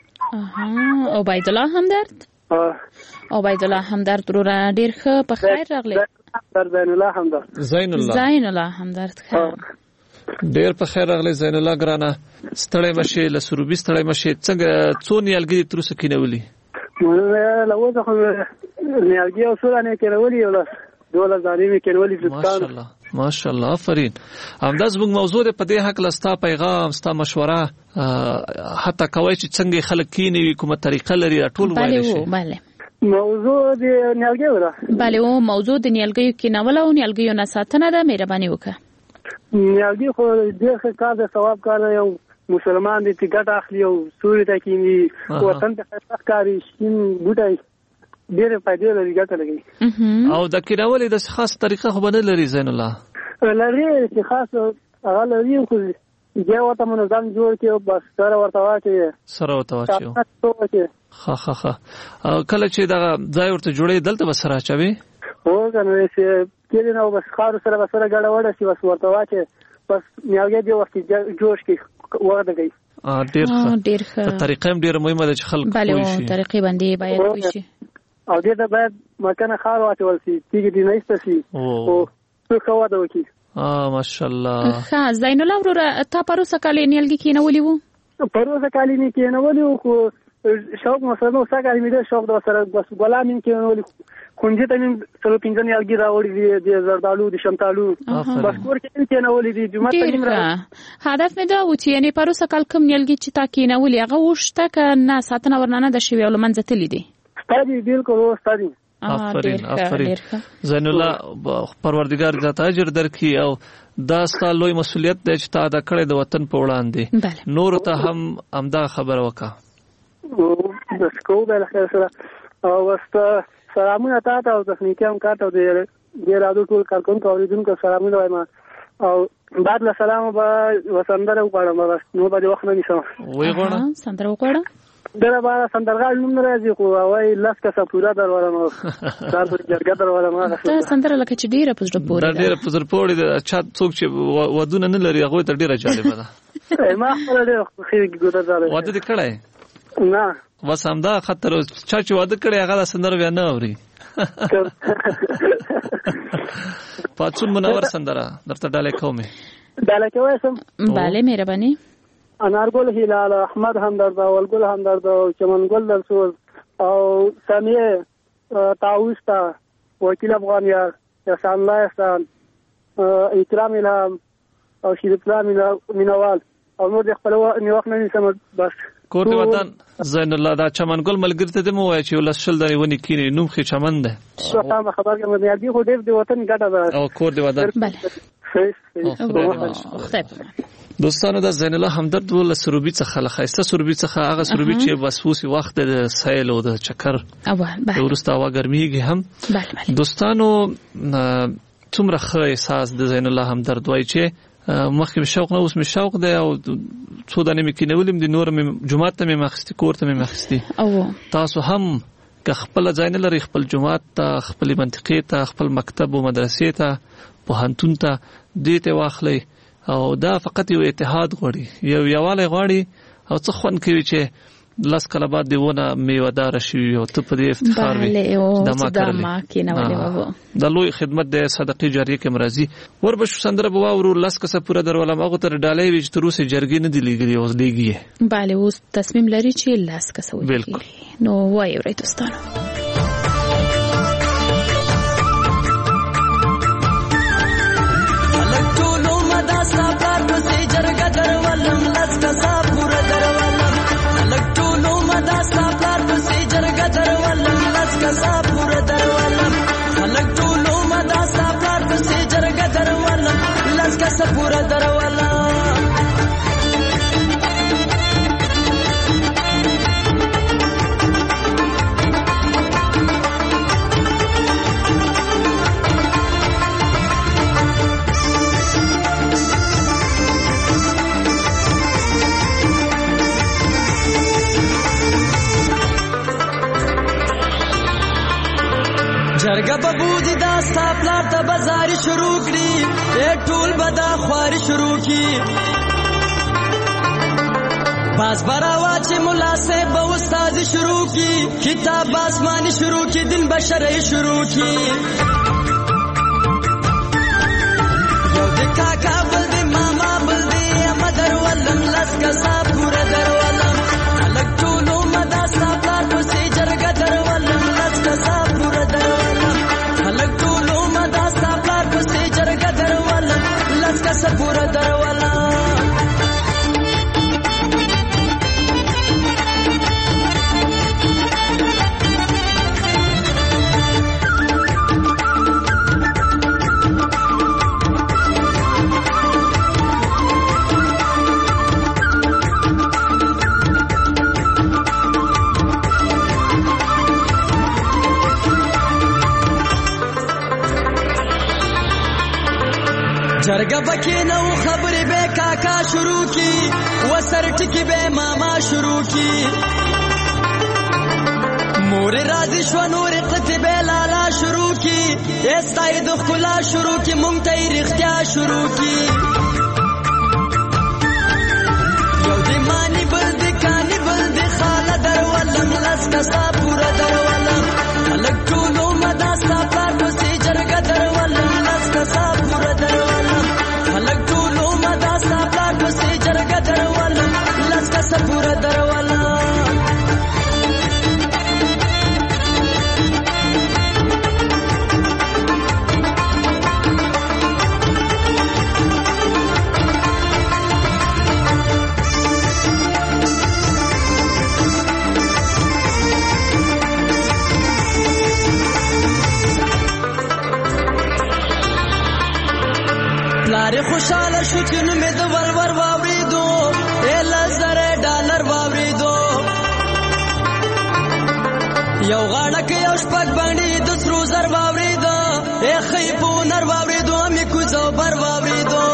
اها او عبد الله همدرد؟ اه او عبد الله همدرد رو را ډیر ښه په خیر راغلی. زین الله همدرد. زین الله زین الله همدرد ښه. ډیر په خیر راغلی زین الله ګرانه. ستړی مشه له سروبي ستړی مشه څنګه څو نیالګي تر سکینولي؟ نو له وځه خو نیالګي او سره نه کېولي ولا دوله ځانې کېولي ځکه ماشاءالله ماشاءالله آفرین. همدا زموږ موضوع ده په دې حق لستا پیغام ستا مشوره حتی کوي چې څنګه خلک کینوي کومه طریقه لري ټول وایي شي. بله موضوع د نیالګي ولا بله او موضوع د نیالګي کینول او نیالګي نه ساتنه ده. مهرباني وکړه. نیالګي خو ډېر ښه کار دی ثواب کار دی. یو مسلمان دی چې ګټه اخلي او سوري ته کینی وطن ته ښه کاري شین بوټی ډېرې فایدې لري ګټه لګي. او د کینولو د خاص طریقه خو به نه لري زین الله؟ لري چې خاص هغه لري خو بیا ورته منظم جوړ کړي او بس سره ورته واچوي سره ورته واچوي. ښه ښه ښه. کله چې دغه ځای ورته جوړوي دلته به سره اچوي؟ هو کنه چې کله نو بس خارو سره به سره ګډه وډه شي بس ورته واچي بس نیالګي دی وخت جوړ کی ورته کوي. ا ډیر ښه ډیر ښه. طریقه هم ډیره مهمه ده چې خلک پوه شي. بله طریقې باندې باید پوه شي او دې ته باید مکنه خار واچول شي چې دې نه ایستسي او څه خوا ده وکي. اه ماشاءالله. ښه زین الله ورو تا پروسه کالي نیالګي کینولې وو؟ پروسه کالي نه کینولې وو خو شوق مثلا ساګه مې شوق د سره بس ګلامین کینولې کونجه ته من څلو پنځه نیالګي راوړي دي د زردالو د شمتالو بس کور کې کینولې دي جمعه ته نیمه. هدف مې دا و چې یعنی پروسه کال کوم نیالګي چې تا کینولې هغه وشته ک نه ساتنه ورننه د شوی ول منځ تللی دي. ستادي بالکل ستادي. آفرین آفرین. زین الله پروردگار دې ته اجر درکړي او دا ستاسو لوی مسؤلیت دی چې تا دا کړی د وطن په وړاندې. نور ته هم امدا خبر وکا. بس کو به خیر سره او واست سلامونه تاسو او تخنیکی هم کاټو دې دې راډیو ټول کارکونکو اوریدونکو سلامونه وایم او بعد له سلام به وسندره وکړم نو به وخت نه نشم. وی غواړم سندره وکړم. دغه بار سندرغاړ نوم راځي خو وای لاس کا سپورا درولم کار پر جرګه درولم. دا سندره لکه چې ډیره پزړه پورې ده. ډیره پزړه پورې ده. چا څوک چې ودونه نه لري هغه ته ډیره جالبه ده. ما خپل ډیره خېږي ګوره ده. واده دې کړای؟ نه. بس همدا خطر چا چې واده کړی هغه سندره بیا نه اوري. پاتون منور سندره درته ډاله کومه ډاله کوم. bale مهرباني. انارګل هلال احمد همدرد او ګل همدرد او چمنګل درسول او سمیه تاوستا وکیل افغانیا احسان الله احسان اکرام الهام او شریف الله مینوال او نور د خپل نیوخ نه سم بس کور دی وطن. زین الله دا چمنګل ملګری ته مو وای چې ولشل دی ونی کینی نوم خې چمن ده. څه خبر کوم دی دی خو ډېر دی وطن ګټه ده او کور دی وطن. دوستانو دا زین الله همدرد ول سروبي څخه لخصه سروبي څخه هغه سروبي چې بسوسي وخت د سیل او د چکر او ورسته وا ګرميږي هم. دوستانو څومره ښه احساس د زین الله همدرد وای چې مخکې شوق نه اوس می شوق دی او څو دانه مې کینولم د نور مې جمعات ته مې مخستي کور ته مې مخستي. تاسو هم که خپل ځای نه لري خپل جمعات ته خپل منطقې ته خپل مکتب او مدرسې ته پوهنتون ته دې ته واخلي او دا فقط یو اتحاد غواړي یو یواله غواړي او څه خون کوي چې لاس کله بعد دیونه میوهدار شي او ته په دې افتخار وي د ما کې نه ولې د لوی خدمت د صدقې جاریه کې مرضی وربش سندره بواورو لاس کسه پوره درولم هغه تر ډالۍ وی چې تر اوسه جرګې نه دی لګري اوس دیږي bale اوس تصمیم لري چې لاس کسه وي بالکل نو وای ورته دوستانو سافر پسې جرګه درولم لاس کسه پوره درولم لږ ټولو مدا سافر پسې جرګه درولم لاس کسه پوره درولم لږ ټولو مدا سافر پسې جرګه درولم لاس کسه پوره درولم جرګه په بوجي دا ستاپلار ته بازاري شروع کړي اے ټول بدا خواري شروع کی باز براوا چې مولا سے به استاد شروع کی کتاب آسمانی شروع کی دین بشری شروع کی یو د کاکا بل د ماما بل د مدر ولم لاس کسا پورا درولم الګ ټولو مدا ستاپلار پسې جرګه درولم لاس کسا پورا درولم کسه پورا دروالا جرګه بکې نو خبرې به کاکا شروع کی وسر ټکی به ماما شروع کی مور راضی شو نور قطبه لالا شروع کی استاید خلا شروع کی مونږ ته رښتیا شروع کی یو دې مانی بل دې کانی بل دې خاله درولم لاس کسا پورا درولم الګ ټولو مدا سفر پسې جرګه درولم لاس کسا پورا درولم الګ ټولو مدا سفر پسې جرګه درولم لاس کسا پورا درولم پلار خوشاله شو چې نو مې د ور ور واوریدو اله زره ډالر واوریدو یو غاړه کې یو شپږ باندې د سرو زر واوریدو اے خې په نر واوریدو مې کوزو بر واوریدو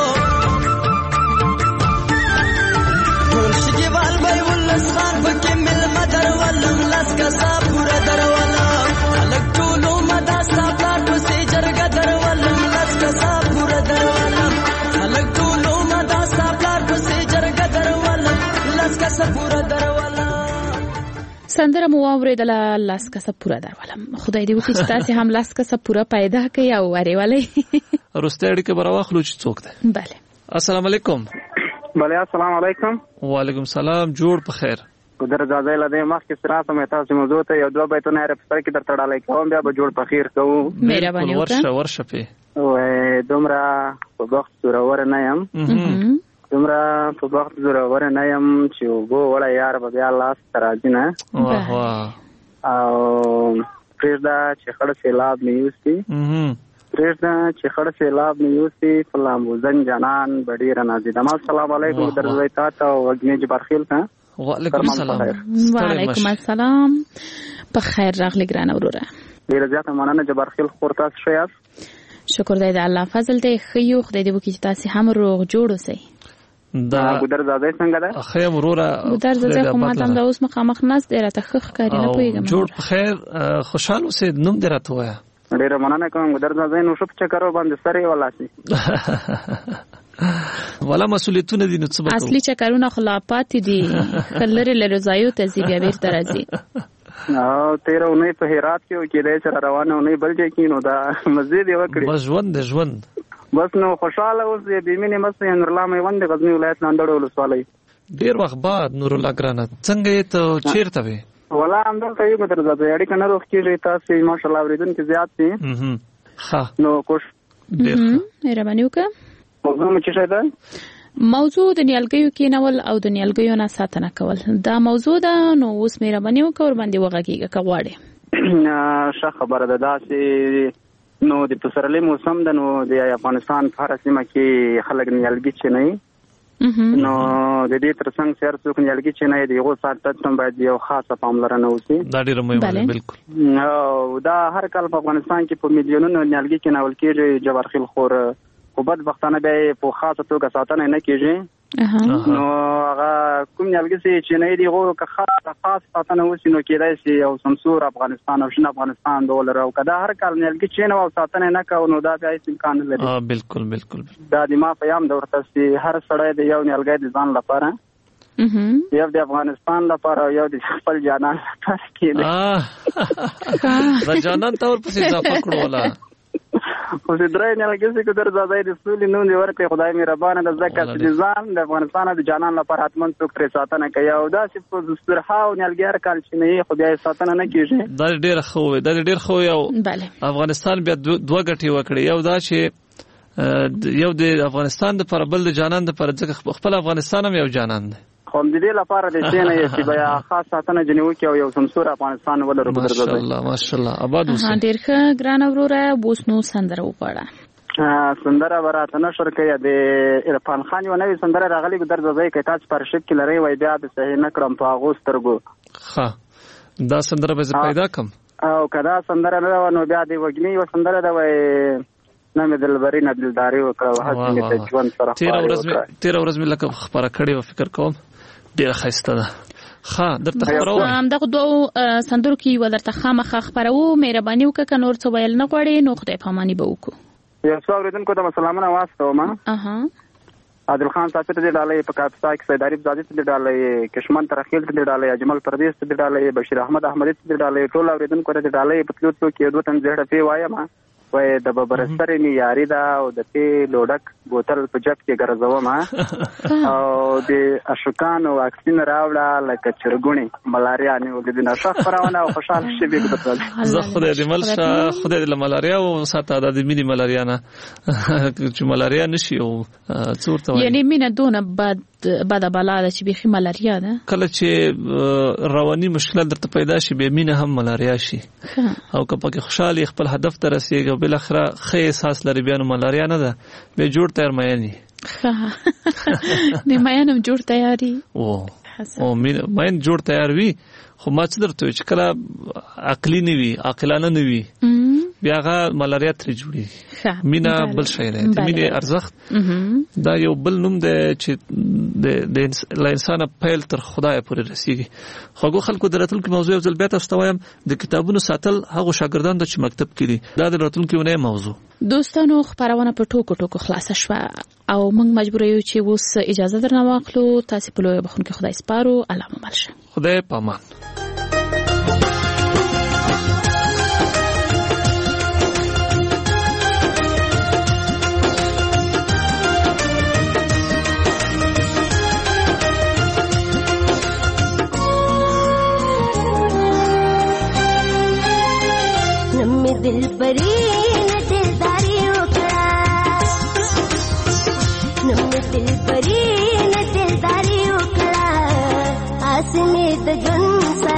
ټول شګي وال به ولسان پکې مل مدر ولم لاس کسا پورا درولم الګ ټولو مدا سفر پسې جرګه درولم لاس کسا پورا درولم الګ ټولو مدا سفر پسې جرګه درولم لاس کسا پورا درولم سندره مو اوریدله لاس کسه پورا درولم خدای دې وکړي چې تاسو هم لاس کسه پورا پیدا کړئ او اړیوالې روستړي کې براواخلو چې څوک ده bale السلام علیکم بله السلام علیکم وعلیکم السلام جوړ په خیر قدر زاده لدې مخکې سره مې تاسو موضوع ته یو دوه بیتونه رپ سره کې درته ډالۍ کوم بیا به جوړ په خیر کوو مهرباني وکړئ ورشه ورشه په او دومره په وخت زورور نه یم دومره په وخت زورور نه یم چې وګو ولا یار به بیا لاس تراځي نه واه واه او پرېږده چې خړ سیلاب مې یوسي پرېږده چې خړ سیلاب مې یوسي فلاموزن جانان بډې رانازي دما السلام علیکم درځي تاسو او وګنی جبر خیل کا وعلیکم السلام وعلیکم السلام په خیر راغلی ګران اوروره ډیر زیاته مننه جبر خیل خور تاسو شیاف شکر دی د الله فضل دی خيو خدای دې وکړي چې تاسو هم روغ جوړ اوسئ دا ګدر زاده څنګه ده خیر وروره ګدر زاده خو ما هم د اوس مخامخ ناس دی راته خخ کاری نه پويګم جوړ په خیر خوشاله اوسئ نوم دې راته وایا ډیر مننه کوم ګدر زاده نو شپ چکرو باندې سره ولا شي ولا مسولیتونه دي نو څه به اصلي چکرونه خلافات دي کلر لري ځایو ته زی بیا بیرته راځي او تیر اونۍ په هرات کې کېدای چې روانه اونۍ بل ځای کې نو دا مسجد یې وکړي بس ژوند ژوند بس نو خوشاله اوس دې بیمینه مس نور الله میوند غزنی ولایت ناندړ ولسوالۍ ډیر وخت بعد نور الله ګرانه څنګه ته چیرته وې ولا هم دلته یو متر زده اړیکه نه روخ کېږي تاسو ماشاءالله اوریدونکو زیات دي ښه نو کوش ډیر مهرباني وکړه موضوع مې څه ده موضوع د نیالګیو کېنول او د نیالګیو نه ساتنه کول دا موضوع ده نو اوس مهرباني وکړه ور باندې وغږیږه که غواړې ښه خبره ده داسې نو د پسرلي موسم ده نو د افغانستان په هره سیمه کې خلک نیالګي چینوي نو د دې ترڅنګ چې هر څوک نیالګي چینوي د هغو ساتنه ته باید یو خاصه پاملرنه وشي دا ډېره مهمه ده بالکل او دا هر کال په افغانستان کې په میلیونونو نیالګي کېنول کېږي جوارخیل خور خو بدبختانه بیا په خاصه توګه ساتنه نه کېږي نو هغه کوم نیالګي چې نه دی هغو که خاص خاص ساتنه وشي نو کېدای شي یو سمسور افغانستان او شین افغانستان به ولرو که دا هر کال نیالګي چینو او ساتنه نه کوو نو دا بیا هېڅ امکان نه لري بالکل بالکل دا د ما په یام ده ورته چې هر سړی د یو نیالګی د ځان لپاره یو د افغانستان لپاره او یو د خپل جانان لپاره کېده د جانان ته ورپسې اضافه کړو ولا خو چې درې نیالګي چې کدر ځای د سولې نوم دې ورکړي خدای مهربانه ده ځکه چې د ځان د افغانستان د جانان لپاره حتما څوک ترې ساتنه کوي او داسې په دسترخوا او نیالګي هر کال چې نه یې خو بیا یې ساتنه نه کېږي دا ډېره ښه وې دا ډېر ښه وې او افغانستان بیا دوه ګټې وکړې یو دا چې یو د افغانستان دپاره بل د جانان دپاره ځکه خپل افغانستان هم یو جانان دی خو د دې لپاره د شي نه یې چې بیا خاص ساتنه جنې وکړي او یو سمسور افغانستان ولرو ماشاءالله ماشاءالله آباد اوسئ ډېر ښه ګرانه وروره اوس نو سندره وغواړه سندره به راته نشر کوي د عرفان خان یوه نوې سندره راغلې ګودر ځای کې تاسو په ارشیف کې لرئ وایي بیا د صحیح نه کړم په هغو سترګو ښه دا سندره به زه پیدا کړم او که دا سندره نه ده نو بیا د وږمې یوه سندره ده وایي نه مې دلبري نه دلداري وکړه هسې مې د ژوند سره خواري وکړه تېره ورځ مې لکه خپره کړې وه فکر کوم ډېره ښایسته ده ښه درته خپروم همدغو دوو سندرو کې یوه درته خامخا خپروو مهرباني وکړه که نور څه ویل نه غواړې نو خدای پاماني به وکړو یو څو اورېدونکو ته به سلامونه واستوم عادل خان صاحب ته دې ډالۍ په کاپستا کې سید عارف زادي ته دې ډالۍ کشمن ترخیل ته دې ډالۍ اجمل پردیس ته دې ډالۍ بشیر احمد احمدي ته دې ډالۍ ټول اورېدونکو ته دې ډالۍ په تلو تلو کې دوه تن زړه پې وایم وای د ببرسترې می یاري دا او د تی لوډک بوتل په جب کې ګرځوم او د اشوکانو واکسین راوړه لکه چرګونی ملاریا نیولې د نشه خبرونه او خوشاله شي به کتل زه خدای دې ملشه خدای دې ملاریا او ساته د مینی ملاریا نه چې ملاریا نشي او څورته یعنی مینه دونه بد بد بلا ده چې بيخي ملاریا ده کله چې رواني مشکل درته پیدا شي به مینه هم ملاریا شي او که پکې خوشاله خپل هدف ته رسیږي بل اخره خې احساس لري بیا نو ملاریا نه ده به جوړ تیار مېنی نه مېنم جوړ تیاری او او مېن جوړ تیار وي خو ما څه درته چې کله عقلی نه وي عاقلانه نه وي بیا هغه ملاریا ترې جوړي مینا بل شي نه د مینې ارزښت دا یو بل نوم دی چې د انسان پیل تر خدای پورې رسیږي خو خلکو د راتلونکي موضوع یو ځل بیا تاسو ته وایم د کتابونو ساتل هغه شاګردان د چې مکتب کې دي دا د راتلونکي ونه موضوع دوستانو خبرونه په ټوکو ټوکو خلاصه شوه او موږ مجبور یو چې اوس اجازه درنه واخلو تاسو په لوی بخونکي خدای سپارو الله مو مل شه خدای پامان दिल परी न दिलदारी उकड़ा नम दिल परी न दिलदारी उकड़ा आसने द जुन सा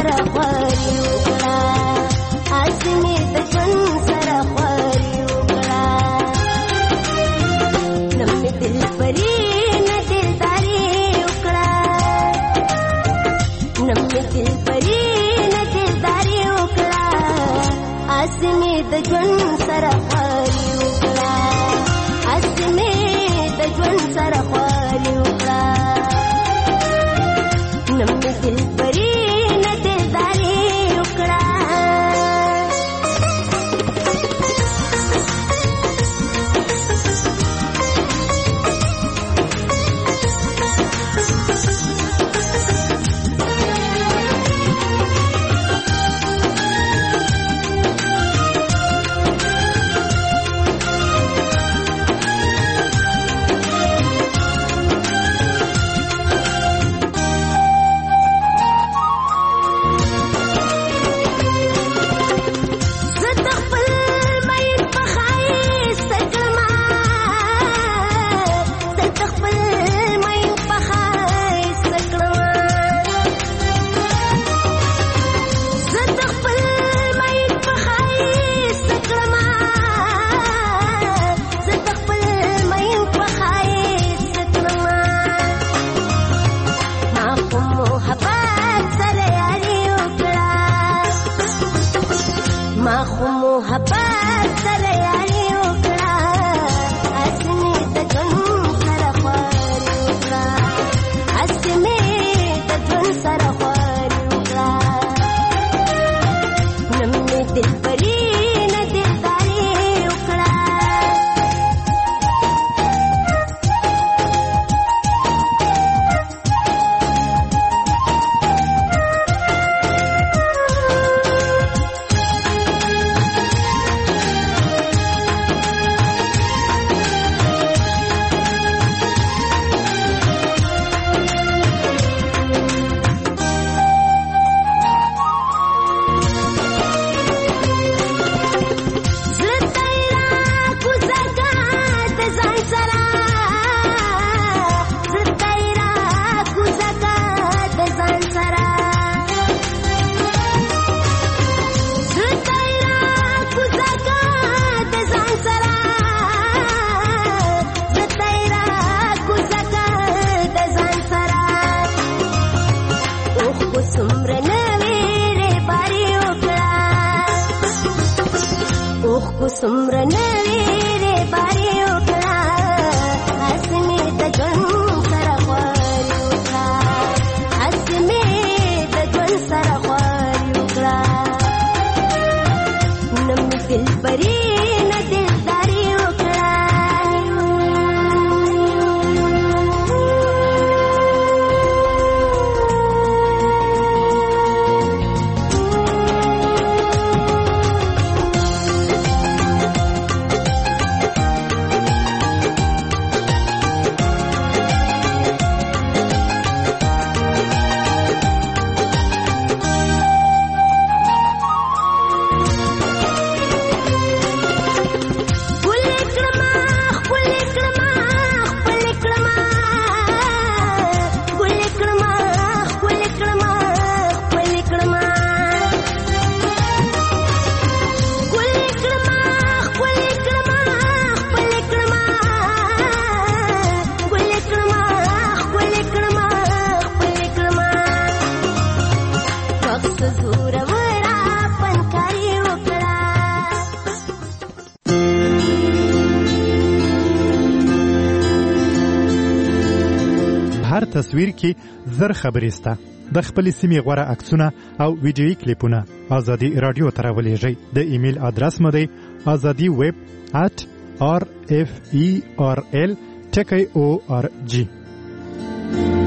هر تصویر کې زر خبرې سته. د خپل سیمې غوره عکسونه او ویډیویي کلیپونه ازادي رادیو ته راولېږئ. د ایمیل ادرس مو دی ازادي ویب at r f e r l ټکی او ار جی.